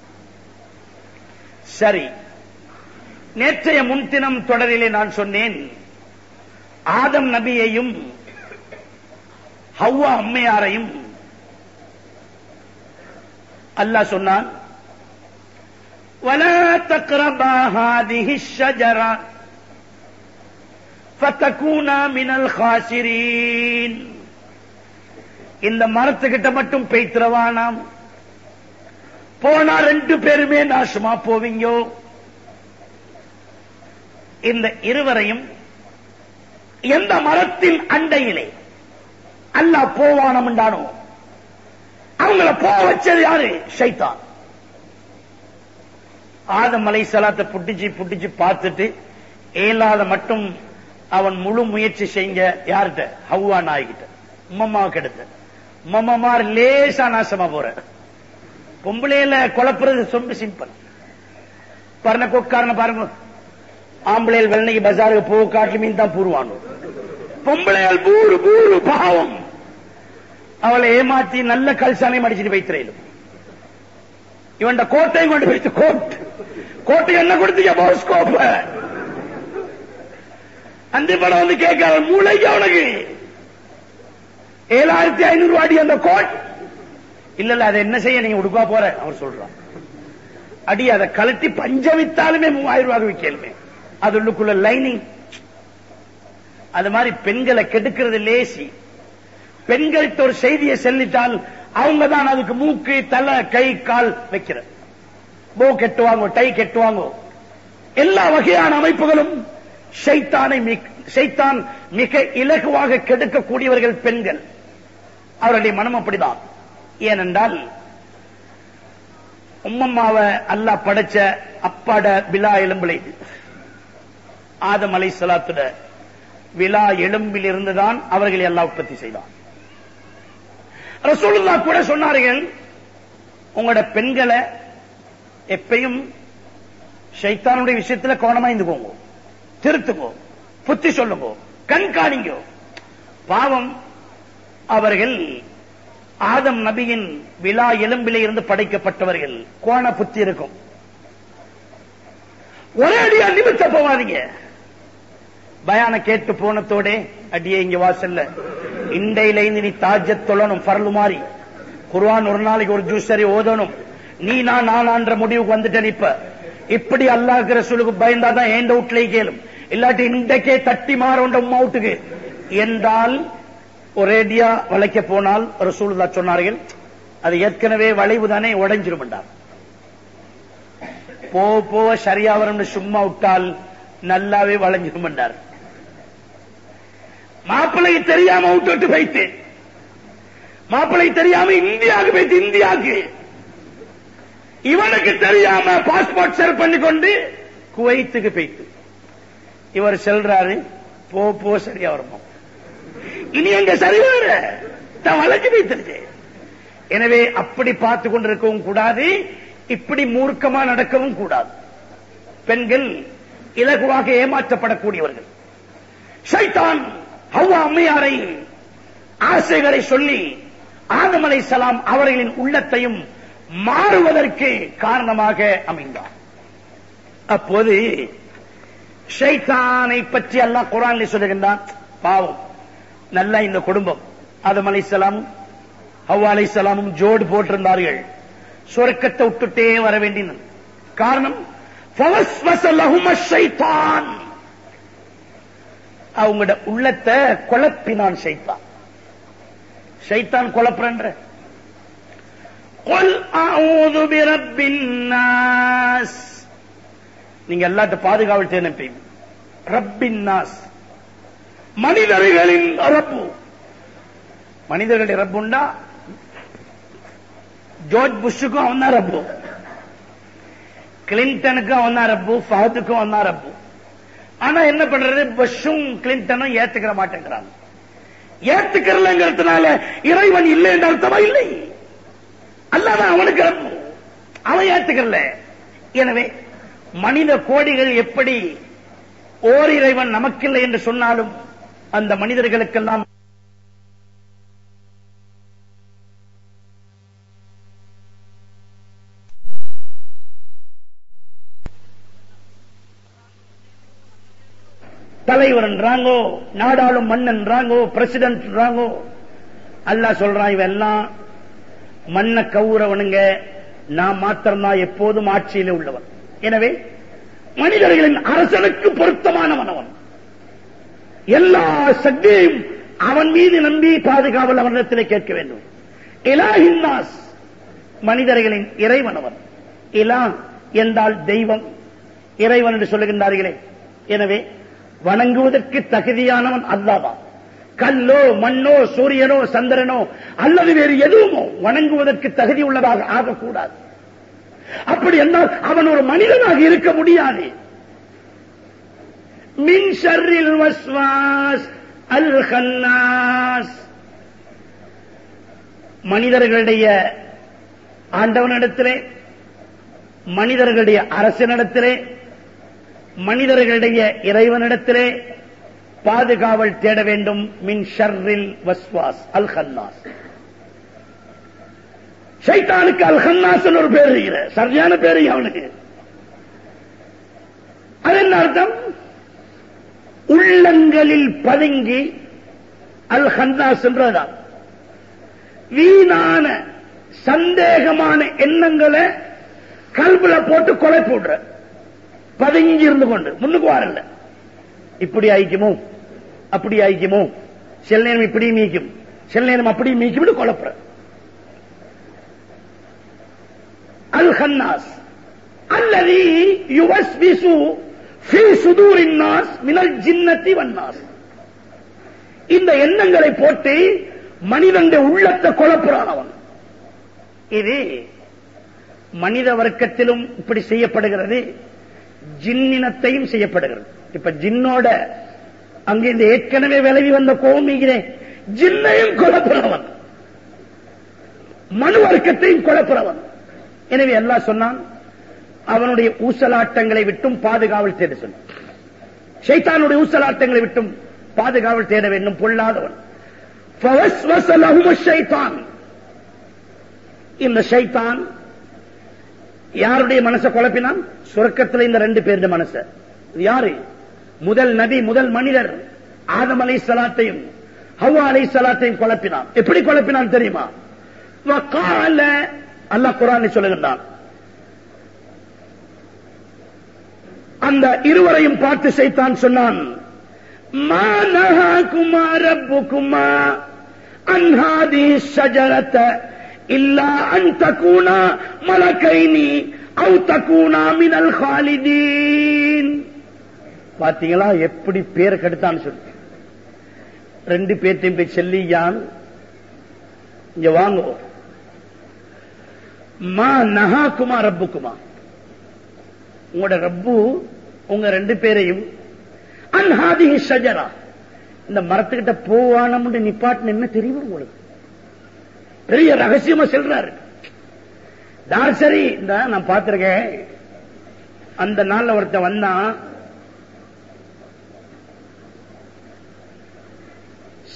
சரி, நேற்றைய முன்தினம் தொடரிலே நான் சொன்னேன், ஆதம் நபியையும் ஹவ்வா அம்மையாரையும் அல்லாஹ் சொன்னான், வலா தக்ரபா ஹாதிஹி ஷஜரா ஃபதகூனா மினல் காசிரீன். இந்த மரத்துக்கிட்ட மட்டும் பேய்த்திரவானாம், போனா 2 பேருமே நாசமா போவீங்கோ. இந்த இருவரையும் எந்த மரத்தின் அண்டையிலே அல்லாஹ் போவானம் என்றானோ அவங்கள போக வச்சது யாரு? ஷைத்தான். ஆதம் அலைஹிஸ்ஸலாத்தை புட்டிச்சு பார்த்துட்டு ஏலாத மட்டும் அவன் முழு முயற்சி செஞ்ச யார்கிட்ட? ஹவ்வா நாய்கிட்ட. உம்மம்மா கெடுத்த உம்மம்மார் லேசா நாசமா போற. பொம்பளையில குழப்புறது ரொம்ப சிம்பிள். பரண கொக்காரன பாருங்க, ஆம்பளையில் வெள்ளனைக்கு பஜாருக்கு போக காட்டி மீன் தான் பூருவானோ. பொம்பளையால் பூரு பூரு பாவம். அவளை ஏமாத்தி நல்ல கல்சானை அடிச்சுட்டு வைத்திரையிலும் இவன் கோட்டையும் கொண்டு வைத்து கோட்டை என்ன கொடுத்தீங்க போஸ்கோப்ப அந்த படம் வந்து கேட்க மூளைக்கு அவனுக்கு 7500 அடி அந்த கோட் இல்ல அதை என்ன செய்ய நீங்க உடுப்பா போற அவர் சொல்றான். அடி அதை கலட்டி பஞ்சம் வித்தாலுமே 3000 ரூபாய் விற்கலுமே, அது உள்ளுக்குள்ள லைனிங். அது மாதிரி பெண்களை கெடுக்கிறது லேசி. பெண்கள்கிட்ட ஒரு செய்தியை சொல்லிட்டால் அவங்க தான் அதுக்கு மூக்கு தலை கை கால் வைக்கிற. போ கெட்டுவாங்க, டை கெட்டுவாங்க. எல்லா வகையான அமைப்புகளும் ஷைத்தான் மிக இலகுவாக கெடுக்கக்கூடியவர்கள் பெண்கள். அவருடைய மனம் அப்படிதான். ஏனென்றால் உம்மம்மாவை அல்லாஹ் படைச்ச அப்பாட விலா எலும்பிலை ஆதம் அலைஹிஸ்ஸலாத்துட விலா எலும்பில் இருந்துதான் அவர்களை எல்லாம் உற்பத்தி செய்தான். ரசூலுல்லாஹ் கூட சொன்னார்கள், உங்களோட பெண்களை எப்பயும் ஷைத்தானுடைய விஷயத்துல கவனமா இருந்துக்கோங்க, திருத்துக்கோ, புத்தி சொல்லுங்க, கண்காணிங்கோ. பாவம், அவர்கள் ஆதம் நபியின் விலா எலும்பிலே இருந்து படைக்கப்பட்டவர்கள். கோண புத்தி இருக்கும். ஒரே அடியா நிமித்த போவாதீங்க. பயான கேட்டு போனத்தோட அடியே இங்க வாசல்ல இண்டையில இருந்து நீ தாஜத் தொழணும், பரலு மாறி குர்ஆன் ஒரு நாளைக்கு ஒரு ஜூஸ் சரி ஓதணும். நீ நான்ற முடிவுக்கு வந்துட்டேன். இப்படி அல்லாஹ்வுக்கு ரசூலுக்கு பயந்தாதான் ஏண்ட வீட்டுல கேளும், இல்லாட்டி இன்றைக்கே தட்டி மாறோண்ட உம்மா வீட்டுக்கு என்றால் ஒரேடியா வளைக்க போனால் ரசூலுல்லாஹ் சொன்னார்கள், அது ஏற்கனவே வளைவு தானே உடைஞ்சிரும் என்றார். போக சரியா வரும் சும்மா விட்டால் நல்லாவே வளைஞ்சிரும் என்றார். மாப்பிள்ளைக்கு தெரியாம விட்டு வைத்து, மாப்பிள்ளைக்கு தெரியாம இந்தியாவுக்கு போயிட்டு, இந்தியாவுக்கு இவனுக்கு தெரியாம பாஸ்போர்ட் செல் பண்ணிக்கொண்டு குவைத்துக்கு போயிட்டு இவர் செல்றாரு. போ சரியா வருமா, இனி எங்க சரிவர வளைஞ்சு வைத்திருக்கு. எனவே அப்படி பார்த்து கொண்டிருக்கவும் கூடாது, இப்படி மூர்க்கமா நடக்கவும் கூடாது. பெண்கள் இலகுவாக ஏமாற்றப்படக்கூடியவர்கள். ஷைத்தான் ஹவ்வா அம்மையாரை ஆசைகளை சொல்லி ஆதம் அலைஹிஸ்ஸலாம் அவர்களின் உள்ளத்தையும் மாறுவதற்கு காரணமாக அமைந்தார். அப்போது ஷைத்தானை பற்றி அல்லாஹ் குர்ஆனில் சொல்லுகின்றான். பாவம், நல்ல இந்த குடும்பம் ஆதம் அலைஹிஸ்ஸலாமும் ஹவ்வா அலைஹிஸ்ஸலாமும் ஜோடு போட்டிருந்தார்கள். சொர்க்கத்தை விட்டுட்டே வர வேண்டியது. காரணம், ஃபவஸ்வஸ லஹும ஷைத்தான், அவங்களோட உள்ளத்தை குழப்பினான் ஷைத்தான். ஷைத்தான் குழப்பறன்ற குல் அஊது பிரப்பின் நாஸ், நீங்க எல்லாத்த பாதுகாவல் தேனப்பீங்க. ரப்பின் நாஸ், மனிதர்களின் ரப்பு. மனிதர்களுடைய ரப்புண்டா ஜார்ஜ் புஷ்ஷுக்கும் அவன் தான் ரப்பு, கிளின்டனுக்கும் அவன் தான் ரப்பு, ஃபஹதுக்கும் அவன் தான் ரப்பு. ஆனா என்ன பண்றது, புஷ்ஷும் கிளின்டனும் ஏத்துக்கிற மாட்டேங்கிறாங்க. ஏத்துக்கிறலங்கிறதுனால இறைவன் இல்லை என்ற அர்த்தமா? இல்லை, அல்லாதான் அவனுக்கு ரப்பு, அவன் ஏத்துக்கிறல. எனவே மனித கோடிகள் எப்படி ஓர் இறைவன் நமக்கில்லை என்று சொன்னாலும் அந்த மனிதர்களுக்கெல்லாம் தலைவர் என்றாங்கோ, நாடாளும் மன்னன்றாங்கோ, பிரசிடென்ட் என்றாங்கோ. அல்லாஹ் சொல்றான், இவெல்லாம் மண்ண கவுறவனுங்க, நான் மாத்திரம்தான் எப்போதும் ஆட்சியிலே உள்ளவன். எனவே மனிதர்களின் அரசனுக்கு பொருத்தமானவன் அவன். எல்லா சக்தியையும் அவன் மீது நம்பி பாதுகாவல் அவனிடத்திலே கேட்க வேண்டும். இலாஹின் நாஸ், மனிதர்களின் இறைவன் அவன். இலா என்றால் தெய்வம், இறைவன் என்று சொல்லுகின்றார்களே. எனவே வணங்குவதற்கு தகுதியானவன் அல்லாஹ்தான். கல்லோ மண்ணோ சூரியனோ சந்திரனோ அல்லது வேறு எதுவுமோ வணங்குவதற்கு தகுதி உள்ளதாக ஆகக்கூடாது. அப்படி என்றால் அவன் ஒரு மனிதனாக இருக்க முடியாது. மின் ஷர்ரில் வஸ்வாஸ் அல் கன்னாஸ், மனிதர்களுடைய ஆண்டவனிடத்திலே, மனிதர்களுடைய அரசனிடத்திலே, மனிதர்களுடைய இறைவனிடத்திலே பாதுகாவல் தேட வேண்டும். மின் ஷர்ரில் வஸ்வாஸ் அல் கன்னாஸ். ஷைத்தானுக்கு அல் கன்னாஸ் ஒரு பேர் இருக்கிற, சரியான பேரு அவனுக்கு. அது என்ன அர்த்தம்? உள்ளங்களில் பதுங்கி அல் கன்னாஸ் என்றதான் வீணான சந்தேகமான எண்ணங்களை கல்புல போட்டு கொலை போடுற, பதுங்கி இருந்து கொண்டு முன்னுக்கு வரல. இப்படி ஆயிக்குமோ அப்படி ஆயிக்குமோ, சில நேரம் இப்படி மீக்கும், சில நேரம் அப்படி மீக்கும் குழப்புற. அல் கன்னாஸ் அல்லது யுவஸ்விசு ஃபீ சுதூரின் நாஸ் மினல் ஜின்னத்தி வன்னாஸ், இந்த எண்ணங்களை போட்டு மனிதனுடைய உள்ளத்தை குழப்புறான் அவன். இது மனித வர்க்கத்திலும் இப்படி செய்யப்படுகிறது, ஜின்னினத்தையும் செய்யப்படுகிறது. இப்ப ஜின்னோட அங்கிருந்து ஏற்கனவே விலகி வந்த கோமிகிறேன், ஜின்னையும் குழப்புறவன், மனு வர்க்கத்தையும் குழப்புறவன். எனவே அல்லாஹ் சொன்னான், அவனுடைய ஊசலாட்டங்களை விட்டும் பாதுகாவல் தேட சொன்னான். ஷைத்தானுடைய ஊசலாட்டங்களை விட்டும் பாதுகாவல் தேட வேண்டும், பொல்லாதவன். ஃபவஸ்வஸ லஹுமு ஷைத்தான், இந்த ஷைத்தான் யாருடைய மனசை குழப்பினான்? சொர்க்கத்தில் இந்த ரெண்டு பேருடைய மனசை. யாரு? முதல் நபி, முதல் மனிதர் ஆதம் அலைஹிஸ்ஸலாத்தையும் ஹவ்வா அலைஹிஸ்ஸலாத்தையும் குழப்பினான். எப்படி குழப்பினான் தெரியுமா? வகால, அல்லாஹ் குர்ஆனில் சொல்லுகிறான், அந்த இருவரையும் பார்த்து ஷைத்தான் சொன்னான், மா நஹாகுமா ரப்புகுமா அன் ஹாதிஹி ஷஜரத இல்லா அன் தகூனா மலகைனி அவு தகூனா மினல் காலிதீன். பாத்தீங்களா எப்படி பேரை கெடுத்தான்னு சொல்லி. ரெண்டு பேர்த்தையும் போய் செல்லியான், இங்க வாங்க, மா நஹாகுமா ரப்புகுமா, உங்களோட ரப்பு உங்க ரெண்டு பேரையும் அன் ஹாதிஹி ஷஜரா, இந்த மரத்துக்கிட்ட போவானம்னு நிப்பாட்டின என்ன தெரியுமா உங்களுக்கு? பெரிய ரகசியமா சொல்றாரு. சரி, இந்த நான் பார்த்திருக்கேன், அந்த நாள்ல ஒருத்தன் வந்தான்,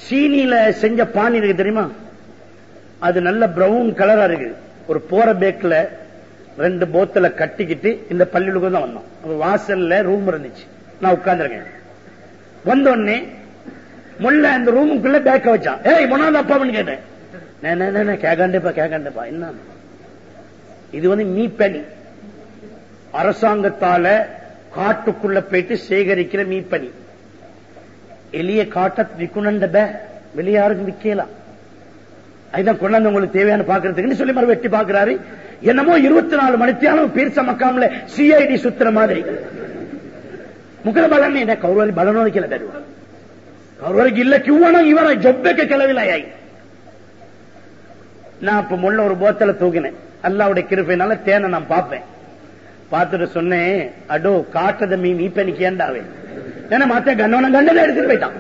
சீனியில செஞ்ச பானி இருக்கு தெரியுமா, அது நல்ல பிரவுன் கலரா இருக்கு. ஒரு போற பேக்ல 2 போத்தல கட்டிக்கிட்டு இந்த பள்ளிகளுக்கு தான் வந்தோம். வாசல்ல ரூம் இருந்துச்சு, நான் உட்கார்ந்துருக்கேன். வந்தோடனே முல்ல அந்த ரூமுக்குள்ள பேக்க வச்சான். ஏய் மொனாத அப்பான்னு கேட்டேன். கேட்காண்டேப்பா என்ன இது மீப்பனி, அரசாங்கத்தால காட்டுக்குள்ள போயிட்டு சேகரிக்கிற மீப்பனி. எளிய காட்ட விற்கணுண்ட வெளியாருக்கு விற்கலாம். அதுதான் கொண்டாந்து உங்களுக்கு தேவையான பாக்குறதுக்குன்னு சொல்லி மறு வெட்டி பாக்குறாரு. என்னமோ 24 மணித்தியாலும் பீர்ச மக்காமல சிஐடி சுத்துற மாதிரி முகல பலன் என்ன கௌரவரி பலனோதிக்கல தருவா. கௌரவரிக்கு இல்ல கியூவானா இவர ஜொப்பேக்க கிளவிலாய். நான் இப்ப முள்ள ஒரு போத்தல தூக்கினேன். அல்லாவுடைய கிருபையினால தேனை நான் பார்ப்பேன். பார்த்துட்டு சொன்னேன், அடோ காட்டத மீப்பனிக்கு ஏண்டாவே ஏன்னா மாத்த கண்ணவனம் கண்டதை எடுத்துட்டு போயிட்டான்.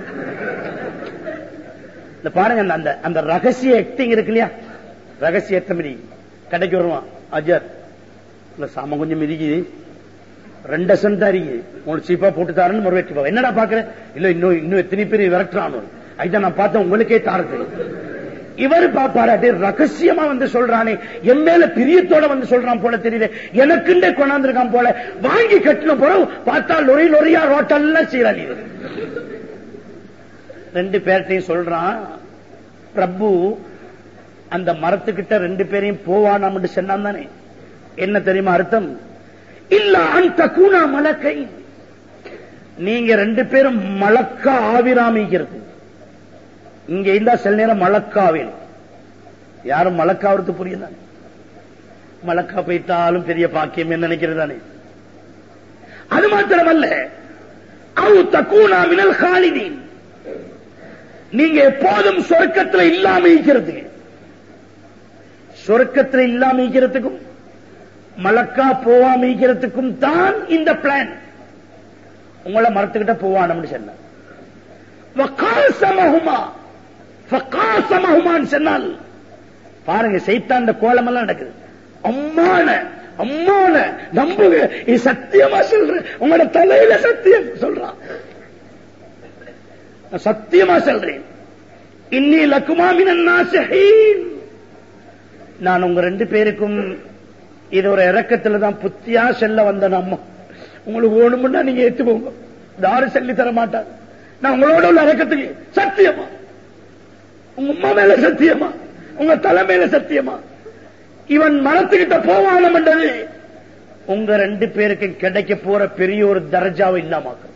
இந்த பாருங்க அந்த ரகசிய ஆக்டிங் இருக்கு இல்லையா, ரகசிய எத்தமதி கடைக்கு வருவான். அஜர் இல்ல சாம கொஞ்சம் மிதிக்குது, 2 டசன் தான் இருக்குது, உங்களுக்கு சீப்பா போட்டு தாருன்னு மறு வெட்டி. என்னடா பாக்குறேன், இல்ல இன்னும் எத்தனை பேர் விரட்டுறான். அதுதான் நான் பார்த்தேன், உங்களுக்கே தாரது. இவர் பாப்பாராட்டி ரகசியமா சொல்றானே, என் மேல பிரியத்தோட சொல்றான் போல தெரியுது, எனக்குண்டே கொண்டாந்துருக்கான் போல. வாங்கி கட்டின போற பார்த்தா லொரி லொரியா ரோட்டெல்லாம் சீராளி. 2 பேர்ட்டையும் சொல்றான், பிரபு அந்த மரத்துக்கிட்ட 2 பேரையும் போவானாம் சொன்னான் தானே. என்ன தெரியுமா அர்த்தம்? இல்ல அந்த கூணா மலக்கை, நீங்க 2 பேரும் மலக்கா ஆவிராமிக்கிறது. இங்க இருந்தா சில நேரம் மலக்காவில் யாரும் மலக்காவது புரியுதானே. மலக்கா போயிட்டாலும் பெரிய பாக்கியம் என்ன நினைக்கிறதானே. அது மாத்திரமல்ல, அவு தக்கூனா மினல் காலிதீன், நீங்க எப்போதும் சொர்க்கத்தில் இல்லாம இருக்கிறது. சொர்க்கத்தில் இல்லாம இருக்கிறதுக்கும் மலக்கா போவாம இருக்கிறதுக்கும் தான் இந்த பிளான். உங்களை மரத்துக்கிட்ட போவானு சொன்ன சொன்னால் பாருங்க, சைத்தான் கோலம் எல்லாம் நடக்குது. அம்மான அம்மான நம்புங்க, இது சத்தியமா சொல்றேன், உங்களோட தலையில சத்தியம் சொல்றான், சத்தியமா சொல்றேன். இன்னி லக்குமா மினன் நாஸிஹீன், நான் உங்க 2 பேருக்கும் இது ஒரு இறக்கத்துல தான் புத்தியா செல்ல வந்த. நம்ம உங்களுக்கு ஓணுமுன்னா நீங்க ஏற்றுக்கோங்க, யாரும் சொல்லி தர மாட்டாங்க. நான் உங்களோட உள்ள இறக்கத்துக்கு சத்தியமா, உங்க அம்மா மேல சத்தியமா, உங்க தலைமையில சத்தியமா, இவன் மரத்துக்கிட்ட போவானம் என்றது உங்க 2 பேருக்கு கிடைக்க போற பெரிய ஒரு தர்ஜாவை இல்லாம.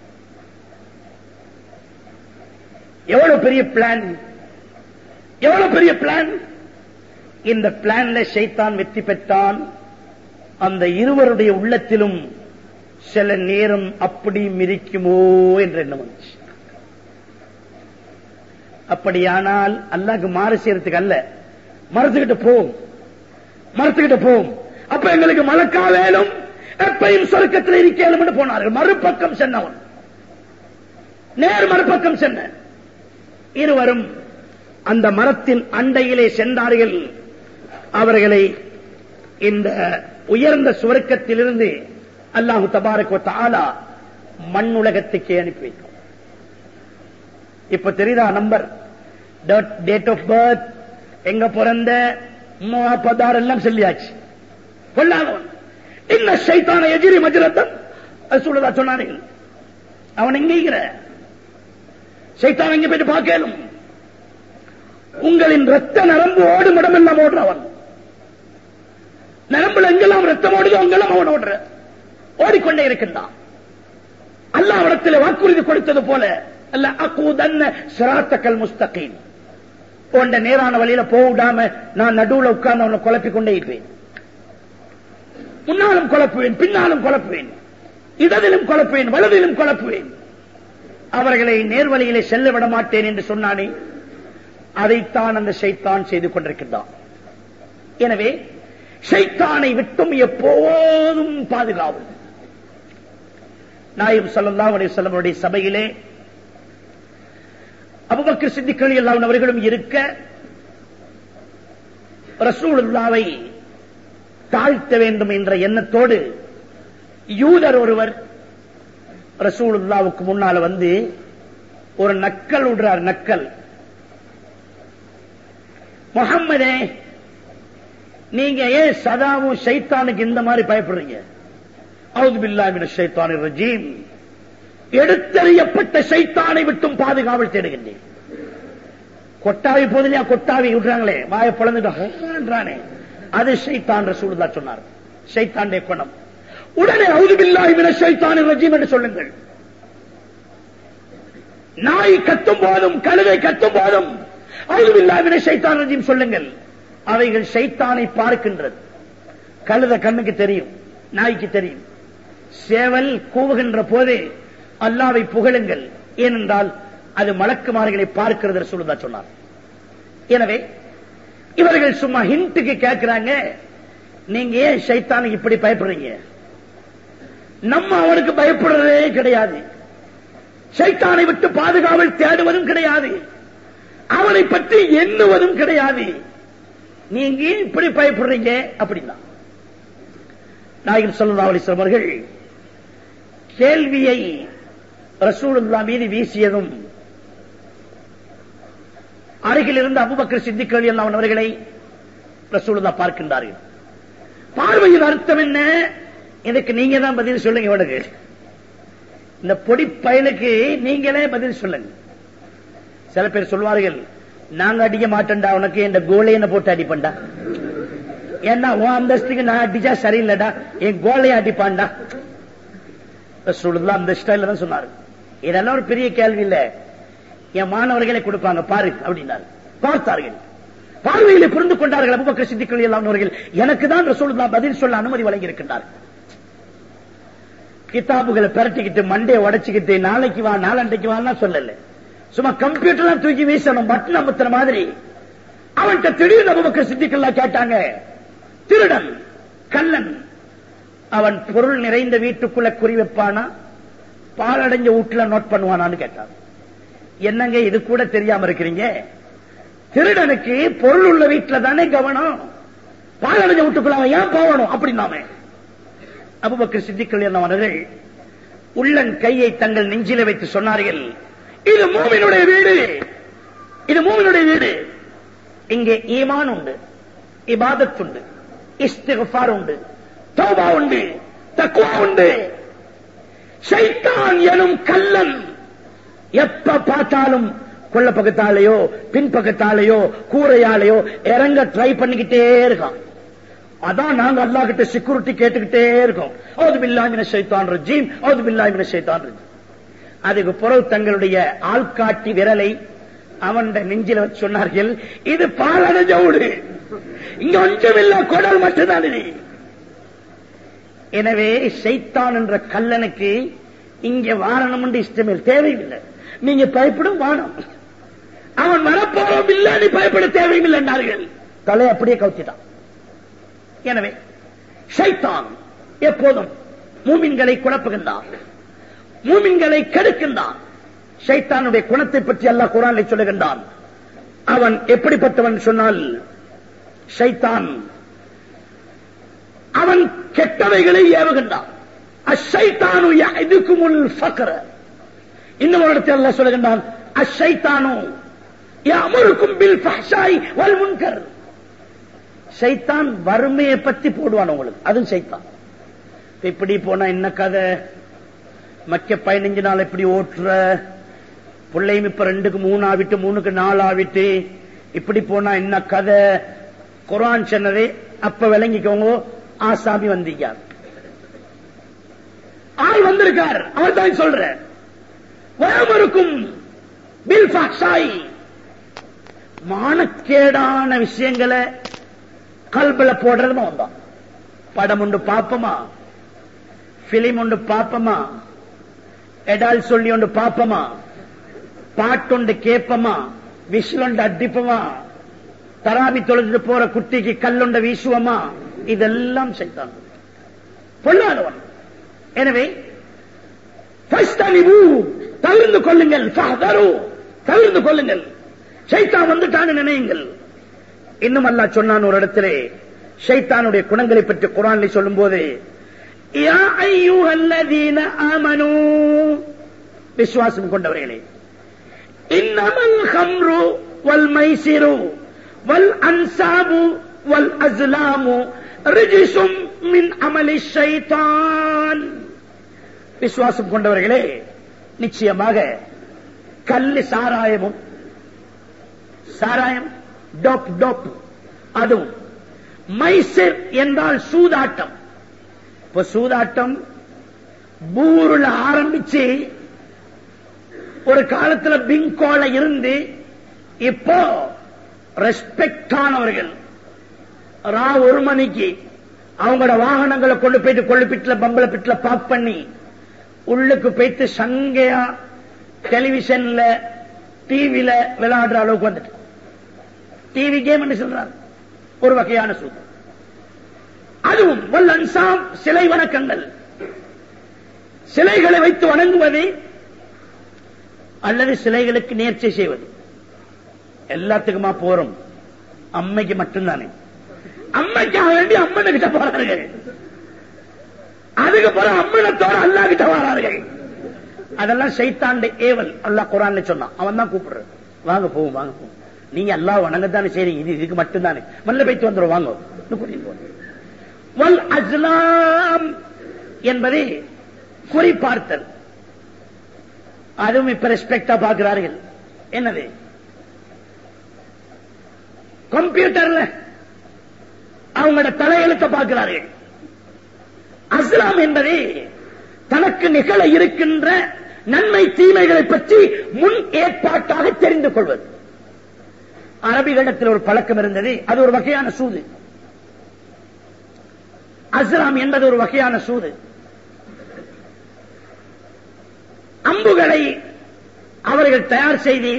எவ்வளவு பெரிய பிளான், எவ்வளவு பெரிய பிளான். இந்த பிளான்ல ஷைத்தான் வெற்றி பெற்றான். அந்த இருவருடைய உள்ளத்திலும் சில நேரம் அப்படி மிரிக்குமோ என்ற எண்ணம் வந்துச்சு. அப்படியானால் அல்லாஹ்க்கு மாறு செய்யறதுக்கு அல்ல, மரத்துக்கிட்ட போவோம், மரத்துக்கிட்ட போவோம், அப்ப எங்களுக்கு மலக்கா வேணும், எப்பையும் சொர்க்கத்தில் இருக்கணும் போனார்கள். மறுபக்கம் சென்னவன் நேர் மறுபக்கம் சென்ன இருவரும் அந்த மரத்தின் அண்டையிலே சென்றார்கள். அவர்களை இந்த உயர்ந்த சுவர்க்கத்திலிருந்து அல்லாஹு தபாரக் வ தஆலா மண் உலகத்துக்கே அனுப்பி வைக்கும். இப்ப தெரியுதா நம்பர், டேட் ஆஃப் பர்த், எங்க பிறந்த, பதார் எல்லாம் சொல்லியாச்சு. கொள்ளாதவன் இன்ன ஷைத்தான எஜிரி மஜ்ரத்தன் ரசூலுல்லாஹ் சொன்னார்கள். அவன் எங்கிற ஷைத்தான் எங்க போயிட்டு பார்க்கலும். உங்களின் ரத்த நரம்பு ஓடும் இடமெல்லாம் ஓடுறவன், நரம்புல எங்கெல்லாம் ரத்தம் ஓடுதோ அங்கெல்லாம் அவன் ஓடுற ஓடிக்கொண்டே இருக்கின்றான். அல்லாஹ் இடத்தில் வாக்குறுதி கொடுத்தது போல, அல்ல அகூதன்ன சிராத்தக்கல் முஸ்தகீம், போன்ற நேரான வழியில போடாம நான் நடுவுல உட்கார்ந்து அவனை குழப்பிக் கொண்டே இருப்பேன். முன்னாலும் குழப்புவேன், பின்னாலும் குழப்புவேன், இடதிலும் குழப்புவேன், வலதிலும் குழப்புவேன். அவர்களை நேர்வழியிலே செல்ல விட மாட்டேன் என்று சொன்னானே, அதைத்தான் அந்த ஷைத்தான் செய்து கொண்டிருக்கின்றான். எனவே ஷைத்தானை விட்டும் எப்போதும் பாதுகாவல். நாயகம் ஸல்லல்லாஹு அலைஹி வஸல்லம் அவருடைய சபையிலே அபூபக்கர் சித்திக் ரலியல்லாஹு அன்ஹு அவர்களும் இருக்க, ரசூலுல்லாஹ்வை தாழ்த்த வேண்டும் என்ற எண்ணத்தோடு யூதர் ஒருவர் ரசூலுல்லாஹ்வுக்கு முன்னால வந்து ஒரு நக்கல் விடுறார். நக்கல் முஹம்மதே, நீங்க ஏன் சதாவும் ஷைத்தானுக்கு இந்த மாதிரி பயப்படுறீங்க? அஊது பில்லாஹி மினஷ் ஷைத்தானிர் ரஜீம், எடுத்தறியப்பட்ட ஷைத்தானை விட்டும் பாதுகாவல் தேடுகின்றேன். கொட்டாவி போதிலையா, கொட்டாவி விடுறாங்களே, வாய பொளந்துட்டானே, அது ஷைத்தான். ரசூலுல்லாஹ் சொன்னார், ஷைத்தானுடைய குணம். உடனே அஊது பில்லாஹி மினஷ் ஷைத்தானிர் ரஜீம் என்று சொல்லுங்கள். நாய் கத்தும் போதும் கழுதை கத்தும் போதும் அஊது பில்லாஹி மினஷ் ஷைத்தானிர் ரஜீம் சொல்லுங்கள். அவைகள் ஷைத்தானை பார்க்கின்றது. கழுத கண்ணுக்கு தெரியும், நாய்க்கு தெரியும். சேவல் கூவுகின்ற போது அல்லாஹ்வை புகழுங்கள், ஏனென்றால் அது மலக்குமார்களை பார்க்கிறது ரசூலுல்லாஹ் சொன்னார். எனவே இவர்கள் சும்மா ஹிண்ட்டுக்கு கேட்கிறாங்க, நீங்க ஏன் ஷைத்தானுக்கு இப்படி பயப்படுறீங்க? நம்ம அவனுக்கு பயப்படுறதே கிடையாது, ஷைத்தானை விட்டு பாதுகாவல் தேடுவதும் கிடையாது, அவனை பற்றி எண்ணுவதும் கிடையாது. நீங்க இப்படி பயப்படுறீங்க அப்படின்னா நாயகம் ஸல்லல்லாஹு அலைஹி வஸல்லம் அவர்கள் கேள்வியை ரசூலுல்லாஹ் மீது வீசியதும் அருகில் இருந்த அபூபக்கர் சித்திக் ரலியல்லாஹு அன்ஹு அவர்களை ரசூலுல்லாஹ் பார்க்கின்றார்கள். பார்வையின் அர்த்தம் என்ன? இதுக்கு நீங்க தான் பதில் சொல்லுங்க. இவனுக்கு இந்த பொடி பயலுக்கு நீங்களே பதில் சொல்லுங்க. சில பேர் சொல்வார்கள், நாங்க அடிக்க மாட்டேன்டா, உனக்கு இந்த கோலையனை போட்டு அடிப்பண்டா, ஏன்னா உன் அந்தஸ்துக்கு நான் அடிச்சா சரியில்லடா, என் கோலையை அடிப்பான்டா. ரசூலுல்லாஹ் அந்த ஸ்டைல தான் சொன்னாரு. இதெல்லாம் ஒரு பெரிய கேள்வி இல்ல, என் மாணவர்களை கொடுப்பாங்க பாரு அப்படின்னாரு. பார்த்தார்கள், பார்வையிலே புரிந்து கொண்டார்கள் அபூபக்கர் சித்திக் ரலியல்லாஹு அன்ஹு அவர்கள். எனக்கு தான் ரசூலுல்லாஹ் பதில் சொல்ல அனுமதி வழங்கி இருக்கின்றார். கிதாபுகளை பரட்டிக்கிட்டு மண்டையை உடைச்சுக்கிட்டு நாளைக்கு வா நாளண்டைக்கு வான்னா சொல்லல, சும்மா கம்ப்யூட்டர்லாம் தூக்கி வீசணும் பட்டன் அமுத்துற மாதிரி. அவன்கிட்ட திடீர்னு அபூபக்கர் சித்திக் ரலியல்லாஹு கேட்டாங்க, திருடன் கள்ளன் அவன் பொருள் நிறைந்த வீட்டுக்குள்ள குறி வைப்பானா, பாலடைஞ்ச வீட்டுல நோட் பண்ணுவானான்னு கேட்டான். என்னங்க இது கூட தெரியாம இருக்கிறீங்க? திருடனுக்கு பொருள் உள்ள வீட்டுல தானே கவனம், பாலடைஞ்ச வீட்டுக்குள்ள அவன் ஏன் போகணும் அப்படின்னாமே. அபூபக்கர் சித்திக் ரலியல்லாஹு அன்ஹு அவர்கள் உள்ளன் கையை தங்கள் நெஞ்சில வைத்து சொன்னார்கள், இது மூமினுடைய வீடு, இது மூமினுடைய வீடு. இங்கே ஈமான் உண்டு, இபாதத் உண்டு, இஸ்திக்ஃபார் உண்டு, தௌபா உண்டு, தக்வா உண்டு. ஷைத்தான் எனும் கள்ளன் எப்ப பார்த்தாலும் கொள்ள பக்கத்தாலேயோ பின்பக்கத்தாலேயோ கூரையாலேயோ இறங்க ட்ரை பண்ணிக்கிட்டே இருக்கான். அதான் நாங்க அல்லாஹ் கிட்ட செக்யூரிட்டி கேட்டுக்கிட்டே இருக்கோம். அஊது பில்லாஹி மினஷ் ஷைத்தானிர் ரஜீம், அஊது பில்லாஹி மினஷ் ஷைத்தானிர் ரஜீம். அதுக்கு பிறகு தங்களுடைய ஆள்காட்டி விரலை அவன் நெஞ்சில வச்சு சொன்னார்கள், இது பாலடைஞ்ச வீடு, இங்க ஒன்றுமில்ல, குடல் மட்டும்தான் இது. எனவே ஷைத்தான் என்ற கல்லனுக்கு இங்க வாரணம் என்று இஷ்டமே தேவையில்லை, நீங்க பயப்படும் வானம், அவன் வரப்போறோம் இல்ல, நீ பயப்பட தேவையில்லை என்றார்கள். தலை அப்படியே கவுத்திட்டான். எனவே ஷைத்தான் எப்போதும் மூமின்களை குழப்புகின்றான், மூமின்களை கெடுக்கின்றான். ஷைத்தானுடைய குணத்தை பற்றி அல்லாஹ் குர்ஆனில் சொல்லுகின்றான். அவன் எப்படிப்பட்டவன் சொன்னால், ஷைத்தான் அவன் கெட்டவைகளை ஏவுகின்றான். அஷைத்தானு யஅதுகுமுல் ஃபக்ர. இன்னும் ஒரு இடத்தில் அல்லாஹ் சொல்லுகின்றான், அஷைத்தானு யஅமுருக்கும் பில் ஃபஹ்ஷாய் வல் முன்கர். ஷைத்தான் வறுமையை பத்தி போடுவான் உங்களுக்கு, அதுவும் ஷைத்தான். இப்படி போனா என்ன கதை, மக்க 15 நாள் எப்படி ஓட்டுற, பிள்ளையும் இப்ப 2க்கு 3 ஆவிட்டு 3க்கு 4 ஆவிட்டு, இப்படி போனா என்ன கதை. குர்ஆன் சொன்னதே அப்ப விளங்கிக்கோங்க, ஆசாமி வந்தீங்க, ஆள் வந்திருக்கார், அவர் தான் சொல்ற. வயமருக்கும் பில் ஃபஹ்ஷாய், மானக்கேடான விஷயங்களை கல்புல போடுறது வந்தான். படம் உண்டு பாப்பமா, பிலிம் உண்டு பாப்பமா, எடால் சொல்லி ஒன்று பாப்பமா, பாட்டுண்டு கேப்பமா, விசிலுண்டு அடிப்பமா, தராபி தொழுது போற குட்டிக்கு கல்லுண்ட வீசுவமா, இதெல்லாம் ஷைத்தான் பொல்லாதவன். எனவே தவிர்ந்து கொள்ளுங்கள், தவிர்ந்து கொள்ளுங்கள், ஷைத்தான் வந்துட்டான்னு நினையுங்கள். இன்னும் அல்லாஹ் சொன்னான் ஒரு இடத்திலே ஷைத்தானுடைய குணங்களை பற்றி குர்ஆனில் சொல்லும் போது, யா அய்யுஹல்லதீன ஆமனூ, விசுவாசம் கொண்டவர்களே, இன்னமல் ஹம்ரு வல் மைசிரு வல் அன்சாபு வல் அஸ்லாமு ரிஜிசும் மின் அமலி ஷைத்தான். விசுவாசம் கொண்டவர்களே, நிச்சயமாக கல்லு சாராயம் டோப் அதுவும் மைசிர் என்றால் சூதாட்டம். இப்ப சூதாட்டம் பூருல ஆரம்பிச்சு ஒரு காலத்துல பிங்கோல இருந்து இப்போ ரெஸ்பெக்ட் ஆனவர்கள் ஒரு மணிக்கு அவங்களோட வாகனங்களை கொண்டு போயிட்டு கொள்ளுப்பிட்டுல பம்பள பிட்டுல பாக் பண்ணி உள்ளுக்கு போயிட்டு சங்கையா டெலிவிஷன்ல டிவில விளையாடுற அளவுக்கு வந்துட்டு டிவி கேம் என்று சொல்றாங்க. ஒரு வகையான சூது. அதுவும் வல் அன்சாம் சிலை வணக்கங்கள், சிலைகளை வைத்து வணங்குவது அல்லது சிலைகளுக்கு நேர்ச்சை செய்வது. எல்லாத்துக்குமா போறோம்? அம்மைக்கு மட்டும்தானே. அம்மைக்காக வேண்டி அம்மனுக்கிட்ட போறார்கள். அதுக்கு பிறகு அம்மனத்தோட அல்லா கிட்ட வரார்கள். அதெல்லாம் ஷைத்தாண்ட ஏவல். அல்லாஹ் குர்ஆன்ல சொன்னான். அவன் தான் கூப்பிடுற, வாங்க போவோம் வாங்க போவோம், நீங்க அல்லாஹ் வணங்கத்தானே சரி, இதுக்கு மட்டும்தானே, மல்ல போயிட்டு வந்துடும் வாங்க. வல் அஸ்லாம் என்பது குறிப்பார்த்தல். அதுவும் இப்ப ரெஸ்பெக்டா பார்க்கிறார்கள். என்னது? கம்ப்யூட்டர்ல அவங்களோட தலையெழுத்த பார்க்கிறார்கள். அஸ்லாம் என்பது தனக்கு நிகழ இருக்கின்ற நன்மை தீமைகளை பற்றி முன் ஏற்பாட்டாக தெரிந்து கொள்வது. அரபிகளிடத்தில் ஒரு பழக்கம் இருந்தது. அது ஒரு வகையான சூது. அஸ்லாம் என்பது ஒரு வகையான சூது. அம்புகளை அவர்கள் தயார் செய்து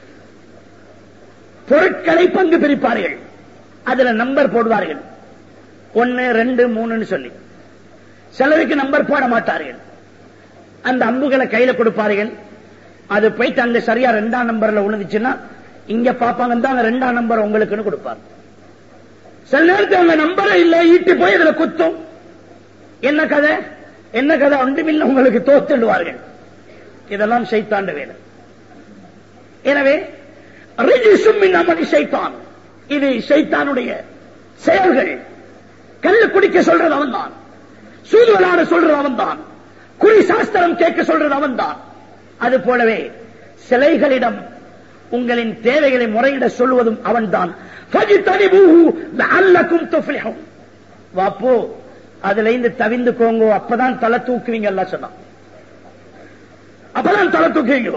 பொருட்களை பங்கு பிரிப்பார்கள். அதுல நம்பர் போடுவார்கள், 1 2 3 சொல்லி. சிலருக்கு நம்பர் போட மாட்டார்கள். அந்த அம்புகளை கையில கொடுப்பார்கள். அது போயிட்டு அந்த சரியா 2ஆம் நம்பர்ல விழுந்துச்சுன்னா இங்க பாப்பாங்க தான் 2ஆம் நம்பர் உங்களுக்குன்னு கொடுப்பார். சில நேரத்தில் அந்த நம்பரை இல்ல ஈட்டி போய் இதுல குத்தும். என்ன கதை ஒன்றுமில்லை, உங்களுக்கு தோத்துடுவார்கள். இதெல்லாம் ஷைத்தாண்ட வேலை. எனவே ரிஜிசும் மின் அமலி ஷைத்தான், இது ஷைத்தானுடைய செயல்கள். கல்லு குடிக்க சொல்றது அவன் தான், சூது விளையாட சொல்றது அவன் தான், குறி சாஸ்திரம் கேட்க சொல்றது அவன் தான். அது போலவே சிலைகளிடம் உங்களின் தேவைகளை முறையிட சொல்வதும் அவன் தான். வாப்போ அதுல இருந்து தவிந்துக்கோங்க, அப்பதான் தலை தூக்குவீங்க. எல்லாம் சொன்னான், அப்பதான் தலை தூக்குவீங்க.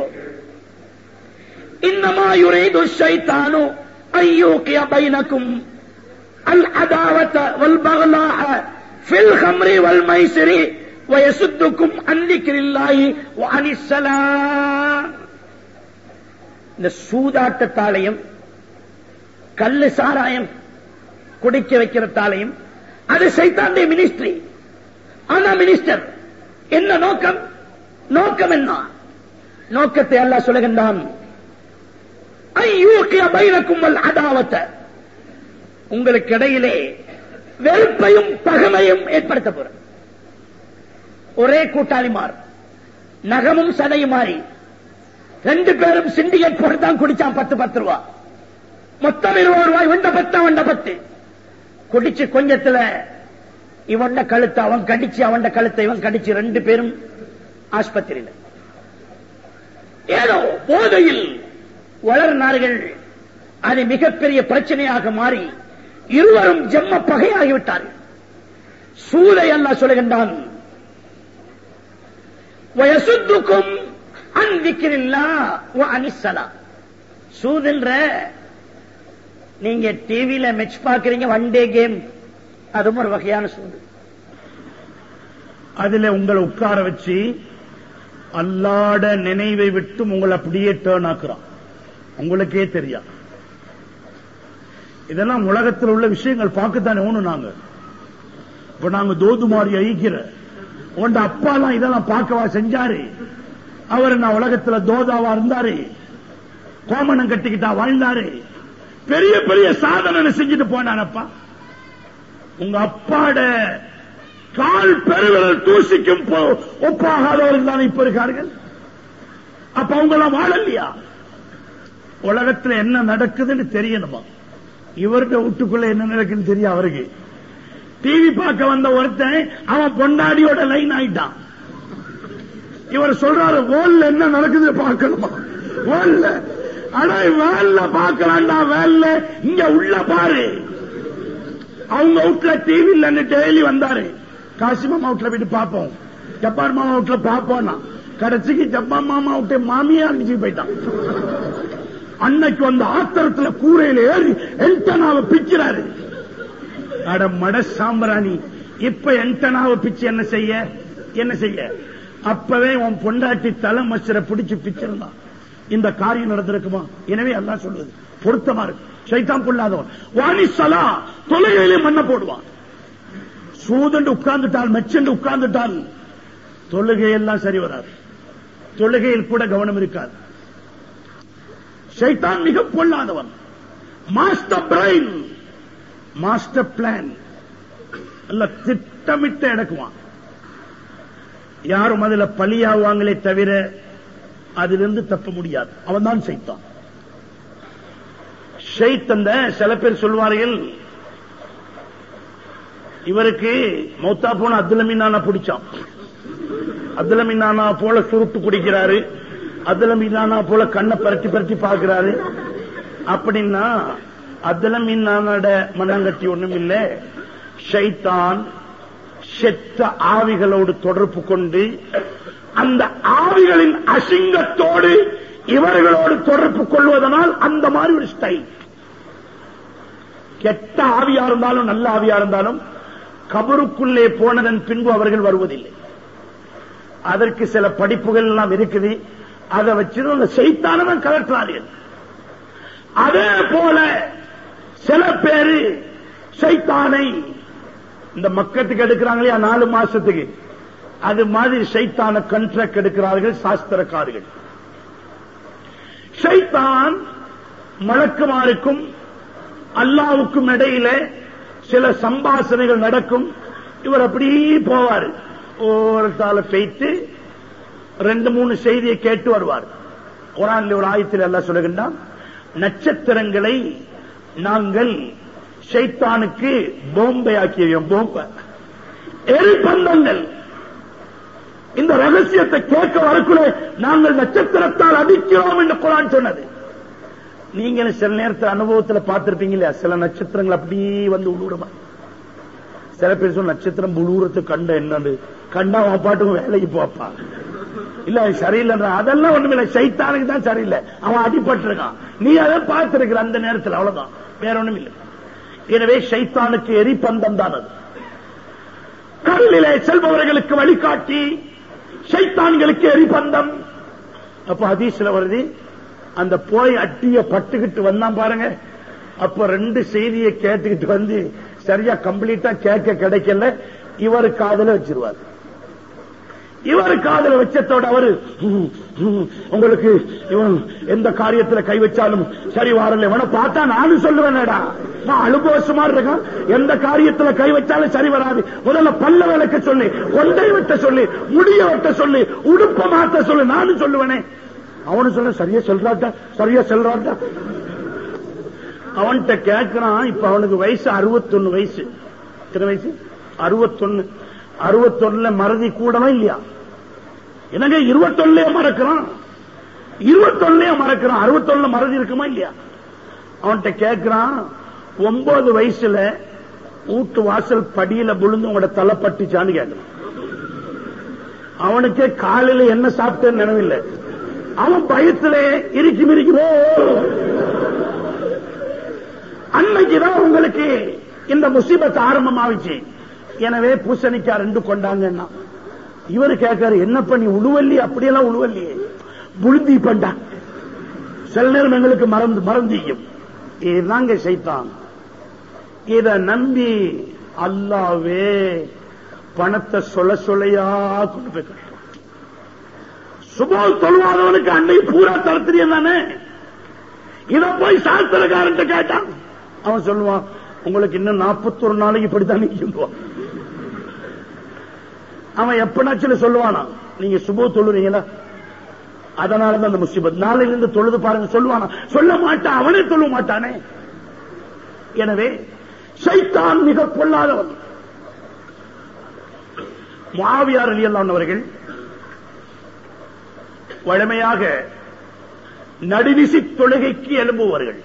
இன்னமா யுரீது ஷைத்தானு அய்யூகிய பைனக்கும் அல் அதாவத வல் பக்லாஹ ஃபில் ஹம்ரி வல் மைசிரி வயசுத்துக்கும் அன் திக்ரில்லாஹி வ அனிஸ் ஸலாம். இந்த சூதாட்டத்தாலையும் கல்லு சாராயம் குடிக்க வைக்கிறதாலையும் அது சைத்தானுடைய மினிஸ்ட்ரி. ஆனா மினிஸ்டர் என்ன நோக்கம்? நோக்கம் என்ன? நோக்கத்தை அல்லாஹ் சொல்லுகின்றான், ஐயூகிய பைனக்கும் வல் அதாவத, உங்களுக்கு இடையிலே வெறுப்பையும் பகைமையும் ஏற்படுத்த போற. ஒரே கூட்டாளி மாறு, நகமும் சதையும் மாறி 2 பேரும் சிண்டிகேட் போட்டு தான் குடிச்சான். 10 ரூபா மொத்தம் 20 ரூபாய். வண்ட 10 அவண்ட 10 குடிச்சு கொஞ்சத்துல இவண்ட கழுத்தை அவன் கடிச்சு, அவண்ட கழுத்தை இவன் கடிச்சு, 2 பேரும் ஆஸ்பத்திரியில் ஏதோ போதையில் வளர்னார்கள். அது மிகப்பெரிய பிரச்சனையாக மாறி இருவரும் ஜென்ம பகையாகிவிட்டார்கள். சூதை அல்லாஹ் சொல்லுகின்றான், வயசுத்துக்கும் அன் திக்ரில்லாஹ் வ அனிஸ் ஸலாம். சூதுன்ற நீங்க டிவில மேட்ச் பாக்குறீங்க, ஒன் டே கேம், அதுவும் ஒரு வகையான சூது. அதுல உங்களை உட்கார வச்சு அல்லாட நினைவை விட்டு உங்களை அப்படியே டேர்ன் ஆக்குறான், உங்களுக்கே தெரியா. இதெல்லாம் உலகத்தில் உள்ள விஷயங்கள் பார்க்கத்தானே ஒண்ணு. நாங்க இப்ப நாங்க தோதுமாரி ஐக்கிற உண்ட அப்பாலாம் இதெல்லாம் பார்க்கவா செஞ்சாரு? அவர் நான் உலகத்துல தோதாவா இருந்தாரு, கோமணம் கட்டிக்கிட்டா வாழ்ந்தாரு, பெரிய பெரிய சாதனை செஞ்சுட்டு போனானப்பா. உங்க அப்பாட கால் பெருவிரல் தூசிக்கும் ஒப்பாகாதவர்கள் தான் இப்ப இருக்கார்கள். அப்ப அவங்க எல்லாம் வாழலையா? உலகத்தில் என்ன நடக்குதுன்னு தெரியணுமா? இவருடைய வீட்டுக்குள்ள என்ன நடக்குன்னு தெரியும் அவருக்கு. டிவி பார்க்க வந்த ஒருத்தன் அவன் பொண்டாடியோட லைன் ஆயிட்டான். இவர் சொல்றாரு வேல்ல என்ன நடக்குது பார்க்கணுமா? வேல்ல அட வேல்ல பார்க்கலாம்டா, வேல்ல இங்க உள்ள பாரு. அவங்க வீட்டுல டிவி இல்லன்னு டெய்லி வந்தாரு. காசிமாமா வீட்டுல போயிட்டு பார்ப்போம், ஜப்பான் மாமா வீட்டுல பார்ப்போம்னா கடைசிக்கு ஜப்பான் மாமா விட்டு மாமியே அனுப்பிச்சு போயிட்டான். அன்னைக்கு வந்து ஆத்திரத்துல கூரையில ஏறி என்டனாவை பிக்கிறாரு. அட மட சாம்பிராணி, இப்ப என்டனாவை பிச்சு என்ன செய்ய? அப்பவே உன் பொண்டாட்டி தலை மச்சரை பிடிச்சு பிச்சிருந்தான், இந்த காரியம் நடந்திருக்குமா? எனவே அல்லாஹ் சொல்லுது பொருத்தமா இருக்கு. சைத்தான் கொள்ளாதவன் வாணிசலா தொழுகையிலே மண்ண போடுவான். சூதண்டு உட்கார்ந்துட்டால், மெச்சண்டு உட்கார்ந்துட்டால் தொழுகையெல்லாம் சரி வராது. தொழுகையில் கூட கவனம் இருக்காது. சைத்தான் மிக பொல்லாதவன். மாஸ்டர் பிரைன், மாஸ்டர் பிளான் எல்லாம் திட்டமிட்டு எடுக்குவான். யாரும் அதுல பலியாவாங்களே தவிர அதிலிருந்து தப்ப முடியாது. அவன் தான் சைத்தான். ஷைத்தந்த சில பேர் சொல்வார்கள், இவருக்கு மௌத்தா போன அப்துல்லமீனானா பிடிச்சான். அப்துல்லமீனானா போல சுருட்டு குடிக்கிறாரு, அப்துல்லமீனானா போல கண்ணை பரட்டி பரட்டி பார்க்கிறாரு. அப்படின்னா அப்துல்லமீனானோட மண்ணங்கட்டி ஒண்ணும் இல்ல. ஷைத்தான் செத்த ஆவிகளோடு தொடர்பு கொண்டு அந்த ஆவிகளின் அசிங்கத்தோடு இவர்களோடு தொடர்பு கொள்வதனால் அந்த மாதிரி ஒரு ஸ்டைல். கெட்ட ஆவியா இருந்தாலும் நல்ல ஆவியா இருந்தாலும் கபருக்குள்ளே போனதன் பின்பு அவர்கள் வருவதில்லை. அதற்கு சில படிப்புகள் எல்லாம் இருக்குது. அதை வச்சு அந்த சைத்தானவன் கலற்றார்கள். அதே போல சில பேரு சைத்தானை இந்த மக்கத்துக்கு எடுக்கிறாங்களே 4 மாசத்துக்கு, அது மாதிரி சைத்தான கண்ட்ராக்ட் எடுக்கிறார்கள் சாஸ்திரக்காரர்கள். சைத்தான் மலக்குமாருக்கும் அல்லாவுக்கும் இடையில சில சம்பாஷணைகள் நடக்கும். இவர் அப்படி போவார், ஒருத்தால பெய்த்து 2-3 செய்தியை கேட்டு வருவார். குர்ஆன்ல ஒரு ஆயத்தில் அல்லாஹ் சொல்லுகின்றான், நட்சத்திரங்களை நாங்கள் ஷைத்தானுக்கு போம்பை ஆக்கியோம். போம்பை எரிபந்தங்கள். இந்த ரகசியத்தை கேட்க வரக்குள்ள நாங்கள் நட்சத்திரத்தால் அடிக்கிறோம் என்று குர்ஆன் சொன்னது. நீங்க சில நேரத்தில் அனுபவத்தில் பார்த்திருப்பீங்க இல்லையா? சில நட்சத்திரங்கள் அப்படியே வந்து உழுவுறமா. சில பேர் சொல்ல நட்சத்திரம் உழுவுறது கண்ட என்னன்னு கண்டா அவன் பாட்டுக்கும் வேலைக்கு போப்பா, இல்ல சரியில்லை. அதெல்லாம் ஒண்ணுமில்லை, சைத்தானுக்கு தான் சரியில்லை, அவன் அடிபட்டு இருக்கான். நீ அதை பார்த்திருக்கிற அந்த நேரத்தில், அவ்வளவுதான், வேற ஒண்ணும் இல்லை. எனவே சைத்தானுக்கு எரிபந்தம் தான் அது. கடலிலே செல்பவர்களுக்கு வழிகாட்டி, சைத்தான்களுக்கு எரிபந்தம். அப்ப ஹதீஸ்ல வருது, அந்த போய் அட்டிய பட்டுக்கிட்டு வந்தான் பாருங்க, அப்ப 2 செய்தியை கேட்டுக்கிட்டு வந்து சரியா கம்ப்ளீட்டா கேட்க கிடைக்கல, இவரு காதல வச்சிருவார். இவர் காதல வச்சத்தோட அவரு உங்களுக்கு இவன் எந்த காரியத்துல கை வச்சாலும் சரி வரல, இவனை பார்த்தா நானும் சொல்லுவேன்டா, நான் அனுபவசமா இருக்கான், எந்த காரியத்துல கை வச்சாலும் சரி வராது. முதல்ல பல்ல விளக்க சொல்லி, கொண்டை வெட்ட சொல்லி, முடிய வெட்ட சொல்லி, உடுப்ப மாத்த சொல்லி, நானும் சொல்லுவேனே. அவனு சொல்ல சரியா சொல்றாட்டா, சரியா சொல்றாட்டா. அவன்கிட்ட கேட்கிறான். இப்ப அவனுக்கு வயசு 61 வயசு. எத்தனை வயசு? 61. 61 மறதி கூடவா இல்லையா? எனக்கு 21 மறக்கிறான், 21 மறக்கிறான், 61 மறதி இருக்குமா இல்லையா? அவன்கிட்ட கேட்கிறான், 9 வயசுல வீட்டு வாசல் படியில விழுந்து உங்களோட தலை பட்டுச்சான்னு கேட்கிறான். அவனுக்கே காலையில என்ன சாப்பிட்டேன்னு நினைவில்லை. அவன் பயத்துல இறுக்கி மிரிக்குமோ. அன்னைக்குதான் உங்களுக்கு இந்த முசீபத் ஆரம்பமாவிச்சு. எனவே பூசணிக்காய் 2 கொண்டாங்கன்னா இவரு கேட்காரு, என்ன பண்ணி உழுவல்லி? அப்படியெல்லாம் உழுவல்லியே, புழுந்தி பண்டா. சில நேரம் எங்களுக்கு மறந்தியும். இதுதாங்க சைத்தான். இத நம்பி அல்லாவே பணத்தை சொல்லையா கொண்டு போய் கட்டுறான். சுபோல் தொழுவாதவனுக்கு அன்னை பூரா தரத்திரியம் தானே. இத போய் சாஸ்திரக்காரன் கேட்டான், அவன் சொல்லுவான், உங்களுக்கு இன்னும் 41 நாளைக்கு இப்படித்தான் சொல்லுவான். அவன் எப்பனாச்சும் சொல்லுவானா, நீங்க சுபோ தொழுறீங்களா, அதனாலதான் அந்த முசீபத், நாளையிலிருந்து தொழுது பாருங்க சொல்லுவானா? சொல்ல மாட்டான், அவனே சொல்ல மாட்டானே. எனவே ஷைத்தான் மிக பொல்லாதவன். முஆவியா ரலியல்லாஹு அன்ஹு அவர்கள் வழமையாக நடுநிசி தொழுகைக்கு எழும்புவார்கள்.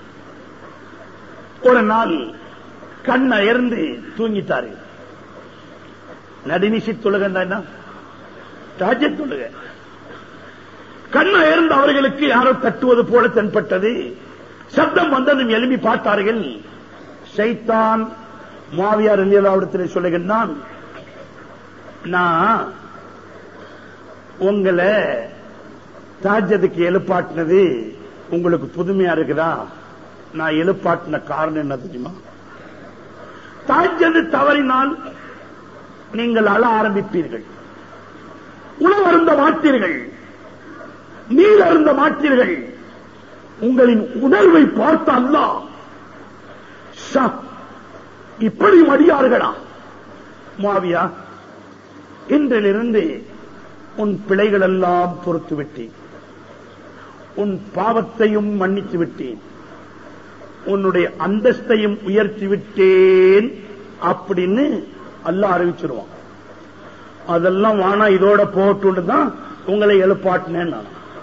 ஒரு நாள் கண் அயர்ந்து தூங்கிட்டார்கள். நடுநிசி தொழுகை என்ன? தஹஜ்ஜுத் தொழுகை. கண் அயர்ந்து அவர்களுக்கு யாரோ தட்டுவது போல தென்பட்டது. சப்தம் வந்ததும் எழுப்பி பார்த்தார்கள். ஷைத்தான் முஆவியா ரலியல்லாஹு அன்ஹு சொல்லுகின்றான், நான் உங்களை தஹஜ்ஜுதுக்கு எழுப்பாட்டினது உங்களுக்கு புதுமையா இருக்குதா? நான் எழுப்பாட்டின காரணம் என்ன தெரியுமா? தஹஜ்ஜுத் தவறினால் நீங்கள் அழ ஆரம்பிப்பீர்கள், உணவு அருந்த மாட்டீர்கள், நீர் அருந்த மாட்டீர்கள். உங்களின் உணர்வை பார்த்த அல்லாஹ் இப்படி மடியார்களா? முஆவியா, இன்றிலிருந்து உன் பிழைகள் எல்லாம் பொறுத்து விட்டேன், உன் பாவத்தையும் மன்னித்து விட்டேன், உன்னுடைய அந்தஸ்தையும் உயர்த்தி விட்டேன் அப்படின்னு அல்லாஹ் அறிவிச்சிருவான். அதெல்லாம் வானா இதோட போட்டு தான் உங்களை எழுப்பாட்டினேன்.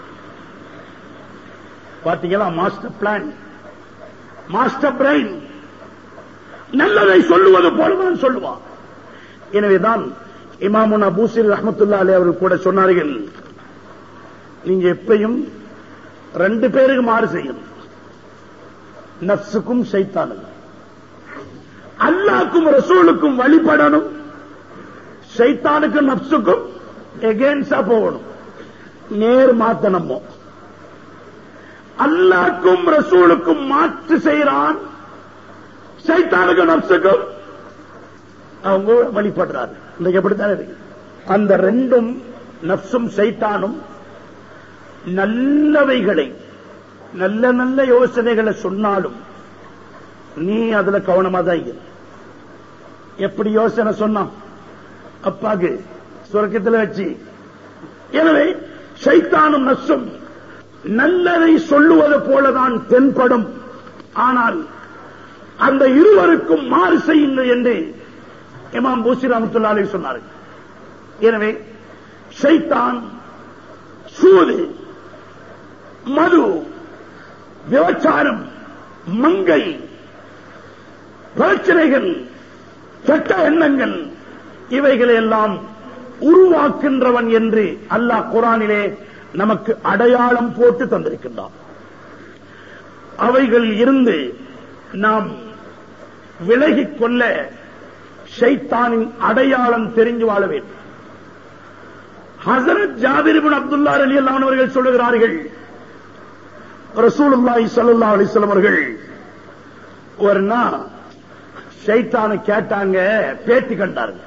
பாத்தீங்களா? Master plan, master brain. நல்லதை சொல்லுவது போலதான் சொல்லுவான். எனவேதான் இமாமுனா பூசிரி ரஹ்மத்துல்லாஹி அலைஹி அவர்கள் கூட சொன்னார்கள், நீங்க எப்பயும் 2 பேருக்கு மாறு செய்யணும், நஃப்ஸுக்கும் ஷைத்தானுக்கும். அல்லாஹ்வுக்கும் ரசூலுக்கும் வழிபடணும், ஷைத்தானுக்கும் நஃப்ஸுக்கும் எகென்ஸ்டா போகணும். நேர் மாத்தனமோ அல்லாஹ்வுக்கும் ரசூலுக்கும் மாற்று செய்யறான், ஷைத்தானுக்கும் நஃப்ஸுக்கும் அவங்க வழிபடுறாரு. இன்னைக்கு எப்படித்தான் இருக்கு. அந்த 2ம் நஃப்ஸும் ஷைத்தானும் நல்லவைகளை, நல்ல நல்ல யோசனைகளை சொன்னாலும் நீ அதுல கவனமா தான் இரு. எப்படி யோசனை சொன்னான் அப்பாக்கு சொர்க்கத்தில் வச்சு. எனவே ஷைத்தானும் நஃப்ஸும் நல்லதை சொல்லுவது போலதான் தென்படும். ஆனால் அந்த இருவருக்கும் மாறு செய்யுங்கள் என்று இமாம் பூசிரி ரஹ்மத்துல்லாஹி அலைஹி சொன்னார்கள். எனவே ஷைத்தான் சூது, மது, விபச்சாரம், மங்கை, பிரச்சனைகள், கெட்ட எண்ணங்கள், இவைகளை எல்லாம் உருவாக்கின்றவன் என்று அல்லாஹ் குர்ஆனிலே நமக்கு அடையாளம் போட்டு தந்திருக்கின்றான். அவைகள் இருந்து நாம் விலகிக் கொள்ள ஷைத்தானின் அடையாளம் தெரிஞ்சு வாழ வேண்டும். ஹஸரத் ஜாபிர் இப்னு அப்துல்லாஹ் ரலியல்லாஹு அன்ஹு அவர்கள் சொல்லுகிறார்கள், ரசூலுல்லாஹி ஸல்லல்லாஹு அலைஹி வஸல்லம் அவர்கள் ஒரு நாள் ஷைத்தானை கேட்டாங்க, பேட்டி கண்டார்கள்.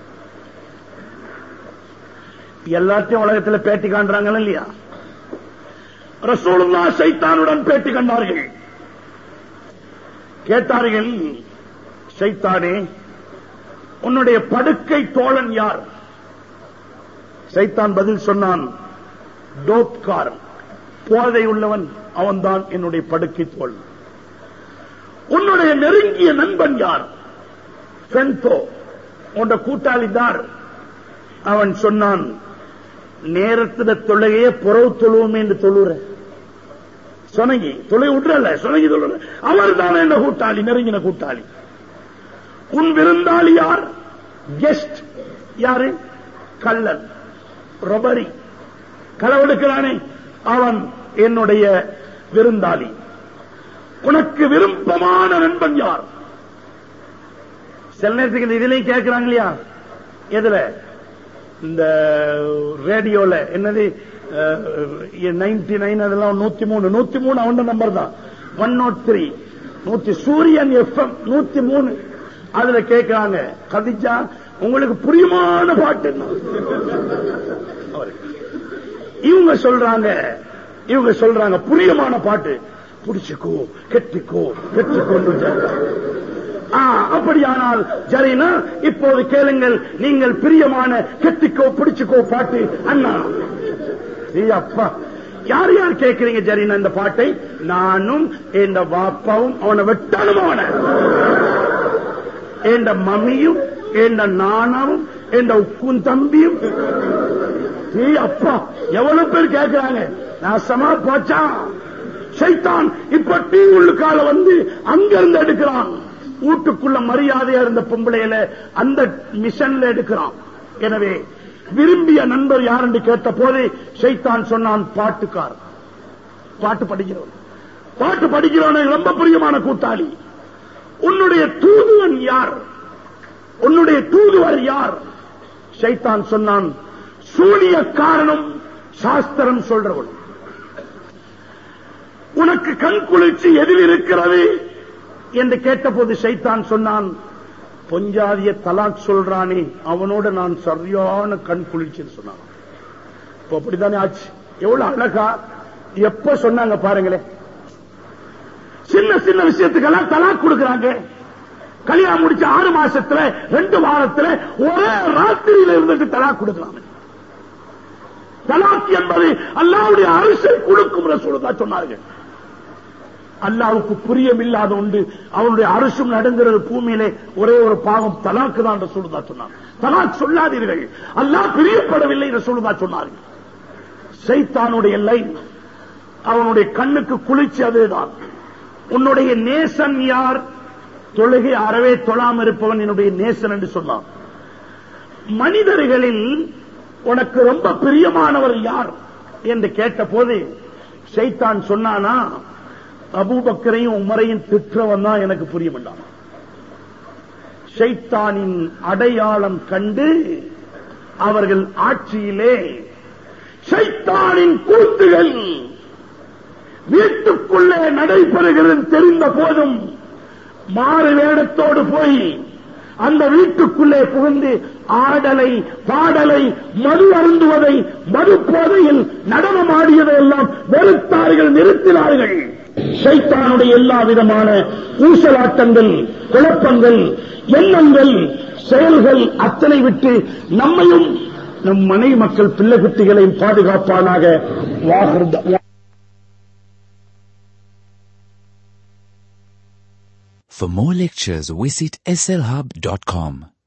எல்லாத்தையும் உலகத்தில் பேட்டி காண்றாங்க இல்லையா? ரசூலுல்லாஹ் ஷைத்தானுடன் பேட்டி கண்டார்கள். கேட்டார்கள், ஷைத்தானே, உன்னுடைய படுக்கை தோழன் யார்? ஷைத்தான் பதில் சொன்னான், டோப்காரன், போதை உள்ளவன், அவன்தான் என்னுடைய படுக்கை தோழன். உன்னுடைய நெருங்கிய நண்பன் யார்? ஃபென்தோ, உன்னுடைய கூட்டாளி தார். அவன் சொன்னான், நேரத்துல தொழுகையே புறவு தொழுவோம் என்று தொழுற சொனங்கி தொலை விட்டுறல, சொனங்கி தொழுற, அவர் தான் என்ன கூட்டாளி, நெருங்கின கூட்டாளி. உன் விருந்தாளி யார்? கெஸ்ட் யாரு? கள்ளன், ரொபரி, களவெடுக்கிறானே, அவன் என்னுடைய விருந்தாளி. உனக்கு விருப்பமான நண்பன் யார்? சில நேரத்துக்கு இதுலயும் கேட்கிறாங்க இல்லையா? எதுல? இந்த ரேடியோல என்னது 99, அதெல்லாம் 103 அவன் நம்பர் தான். 103 சூரியன் FM 103. அதுல கேட்கிறாங்க, கதிஜா உங்களுக்கு புரியுமான பாட்டு. இவங்க சொல்றாங்க புரியுமான பாட்டு, புடிச்சுக்கோ கெட்டிக்கோ கெட்டிக்கொண்டு. அப்படியானால் சரினா இப்போது கேளுங்கள், நீங்கள் பிரியமான கெட்டிக்கோ பிடிச்சுக்கோ பாட்டு. அண்ணா அப்பா, யார் யார் கேட்கிறீங்க ஜரீனா இந்த பாட்டை? நானும் என் வாப்பாவும் அவனை வெட்டாலும் அவனை என் மம்மியும் என் நானாவும் என் உக்கும் தம்பியும். அப்பா எவ்வளவு பேர் கேட்கிறாங்க. நாசமா போச்சான் சைத்தான். இப்ப டீ உள்ளுக்கால வந்து அங்கிருந்து எடுக்கிறான். வீட்டுக்குள்ள மரியாதையா இருந்த பொம்பளையில அந்த மிஷன்ல எடுக்கிறான். எனவே விரும்பிய நண்பர் யார் என்று கேட்ட போது சைத்தான் சொன்னான், பாட்டுக்கார், பாட்டு படிக்கிறவன். பாட்டு படிக்கிறவன் ரொம்ப பிரியமான கூட்டாளி. உன்னுடைய தூதுவன் யார்? உன்னுடைய தூதுவர் யார்? சைத்தான் சொன்னான், சூனியக்காரனும் சாஸ்திரம் சொல்றவன். உனக்கு கண் குளிர்ச்சி எதில் இருக்கிறது என்று கேட்டபோது சைத்தான் சொன்னான், பொஞ்சாதிய தலாக் சொல்றானே அவனோட நான் சரியான கண் குளிர்ச்சின்னு சொன்னான். அப்படித்தானே ஆச்சு. எவ்வளவு அழகா எப்ப சொன்னாங்க பாருங்களேன். சின்ன சின்ன விஷயத்துக்கெல்லாம் தலாக் கொடுக்கிறாங்க. கல்யாணம் முடிச்ச 6 மாசத்துல 2 வாரத்துல ஒரே ராத்திரியில இருந்துட்டு தலாக் கொடுக்கிறாங்க. தலாக் என்பது அல்லாஹ்வுடைய அரசை கொடுக்கும் ரசூலுல்லாஹ் சொன்னார்கள். அல்லாஹ்வுக்கு பிரியமில்லாத உண்டு அவனுடைய அரசும் நடந்துறது பூமியிலே ஒரே ஒரு பாவம் தலாக்கு தான் ரசூலுல்லாஹ் சொன்னார். தலாக் சொல்லாதீர்கள், அல்லாஹ் பிரியப்படவில்லை ரசூலுல்லாஹ் சொன்னார்கள். சைத்தானுடைய லைன், அவனுடைய கண்ணுக்கு குளிர்ச்சி அதுதான். உன்னுடைய நேசன் யார்? தொழுகை அறவே தொழாம இருப்பவன் என்னுடைய நேசன் என்று சொன்னான். மனிதர்களில் உனக்கு ரொம்ப பிரியமானவர் யார் என்று கேட்ட போது சைத்தான் சொன்னானா, அபூபக்கரையும் உமரையும் திற்றவன் தான் எனக்கு புரிய வேண்டாம். சைத்தானின் அடையாளம் கண்டு அவர்கள் ஆட்சியிலே சைத்தானின் கூத்துகள் வீட்டுக்குள்ளே நடைபெறுகிறது தெரிந்த போதும் மாறு வேடத்தோடு போய் அந்த வீட்டுக்குள்ளே புகுந்து ஆடலை, பாடலை, மது அருந்துவதை, மது போதையில் நடனமாடியதை எல்லாம் வெறுத்தார்கள், நிறுத்தினார்கள். சைத்தானுடைய எல்லா விதமான ஊசலாட்டங்கள், குழப்பங்கள், எண்ணங்கள், செயல்கள் அத்தனை விட்டு நம்மையும் நம் மனை மக்கள் பிள்ளை குட்டிகளையும் பாதுகாப்பானாக. For more lectures, visit slhub.com.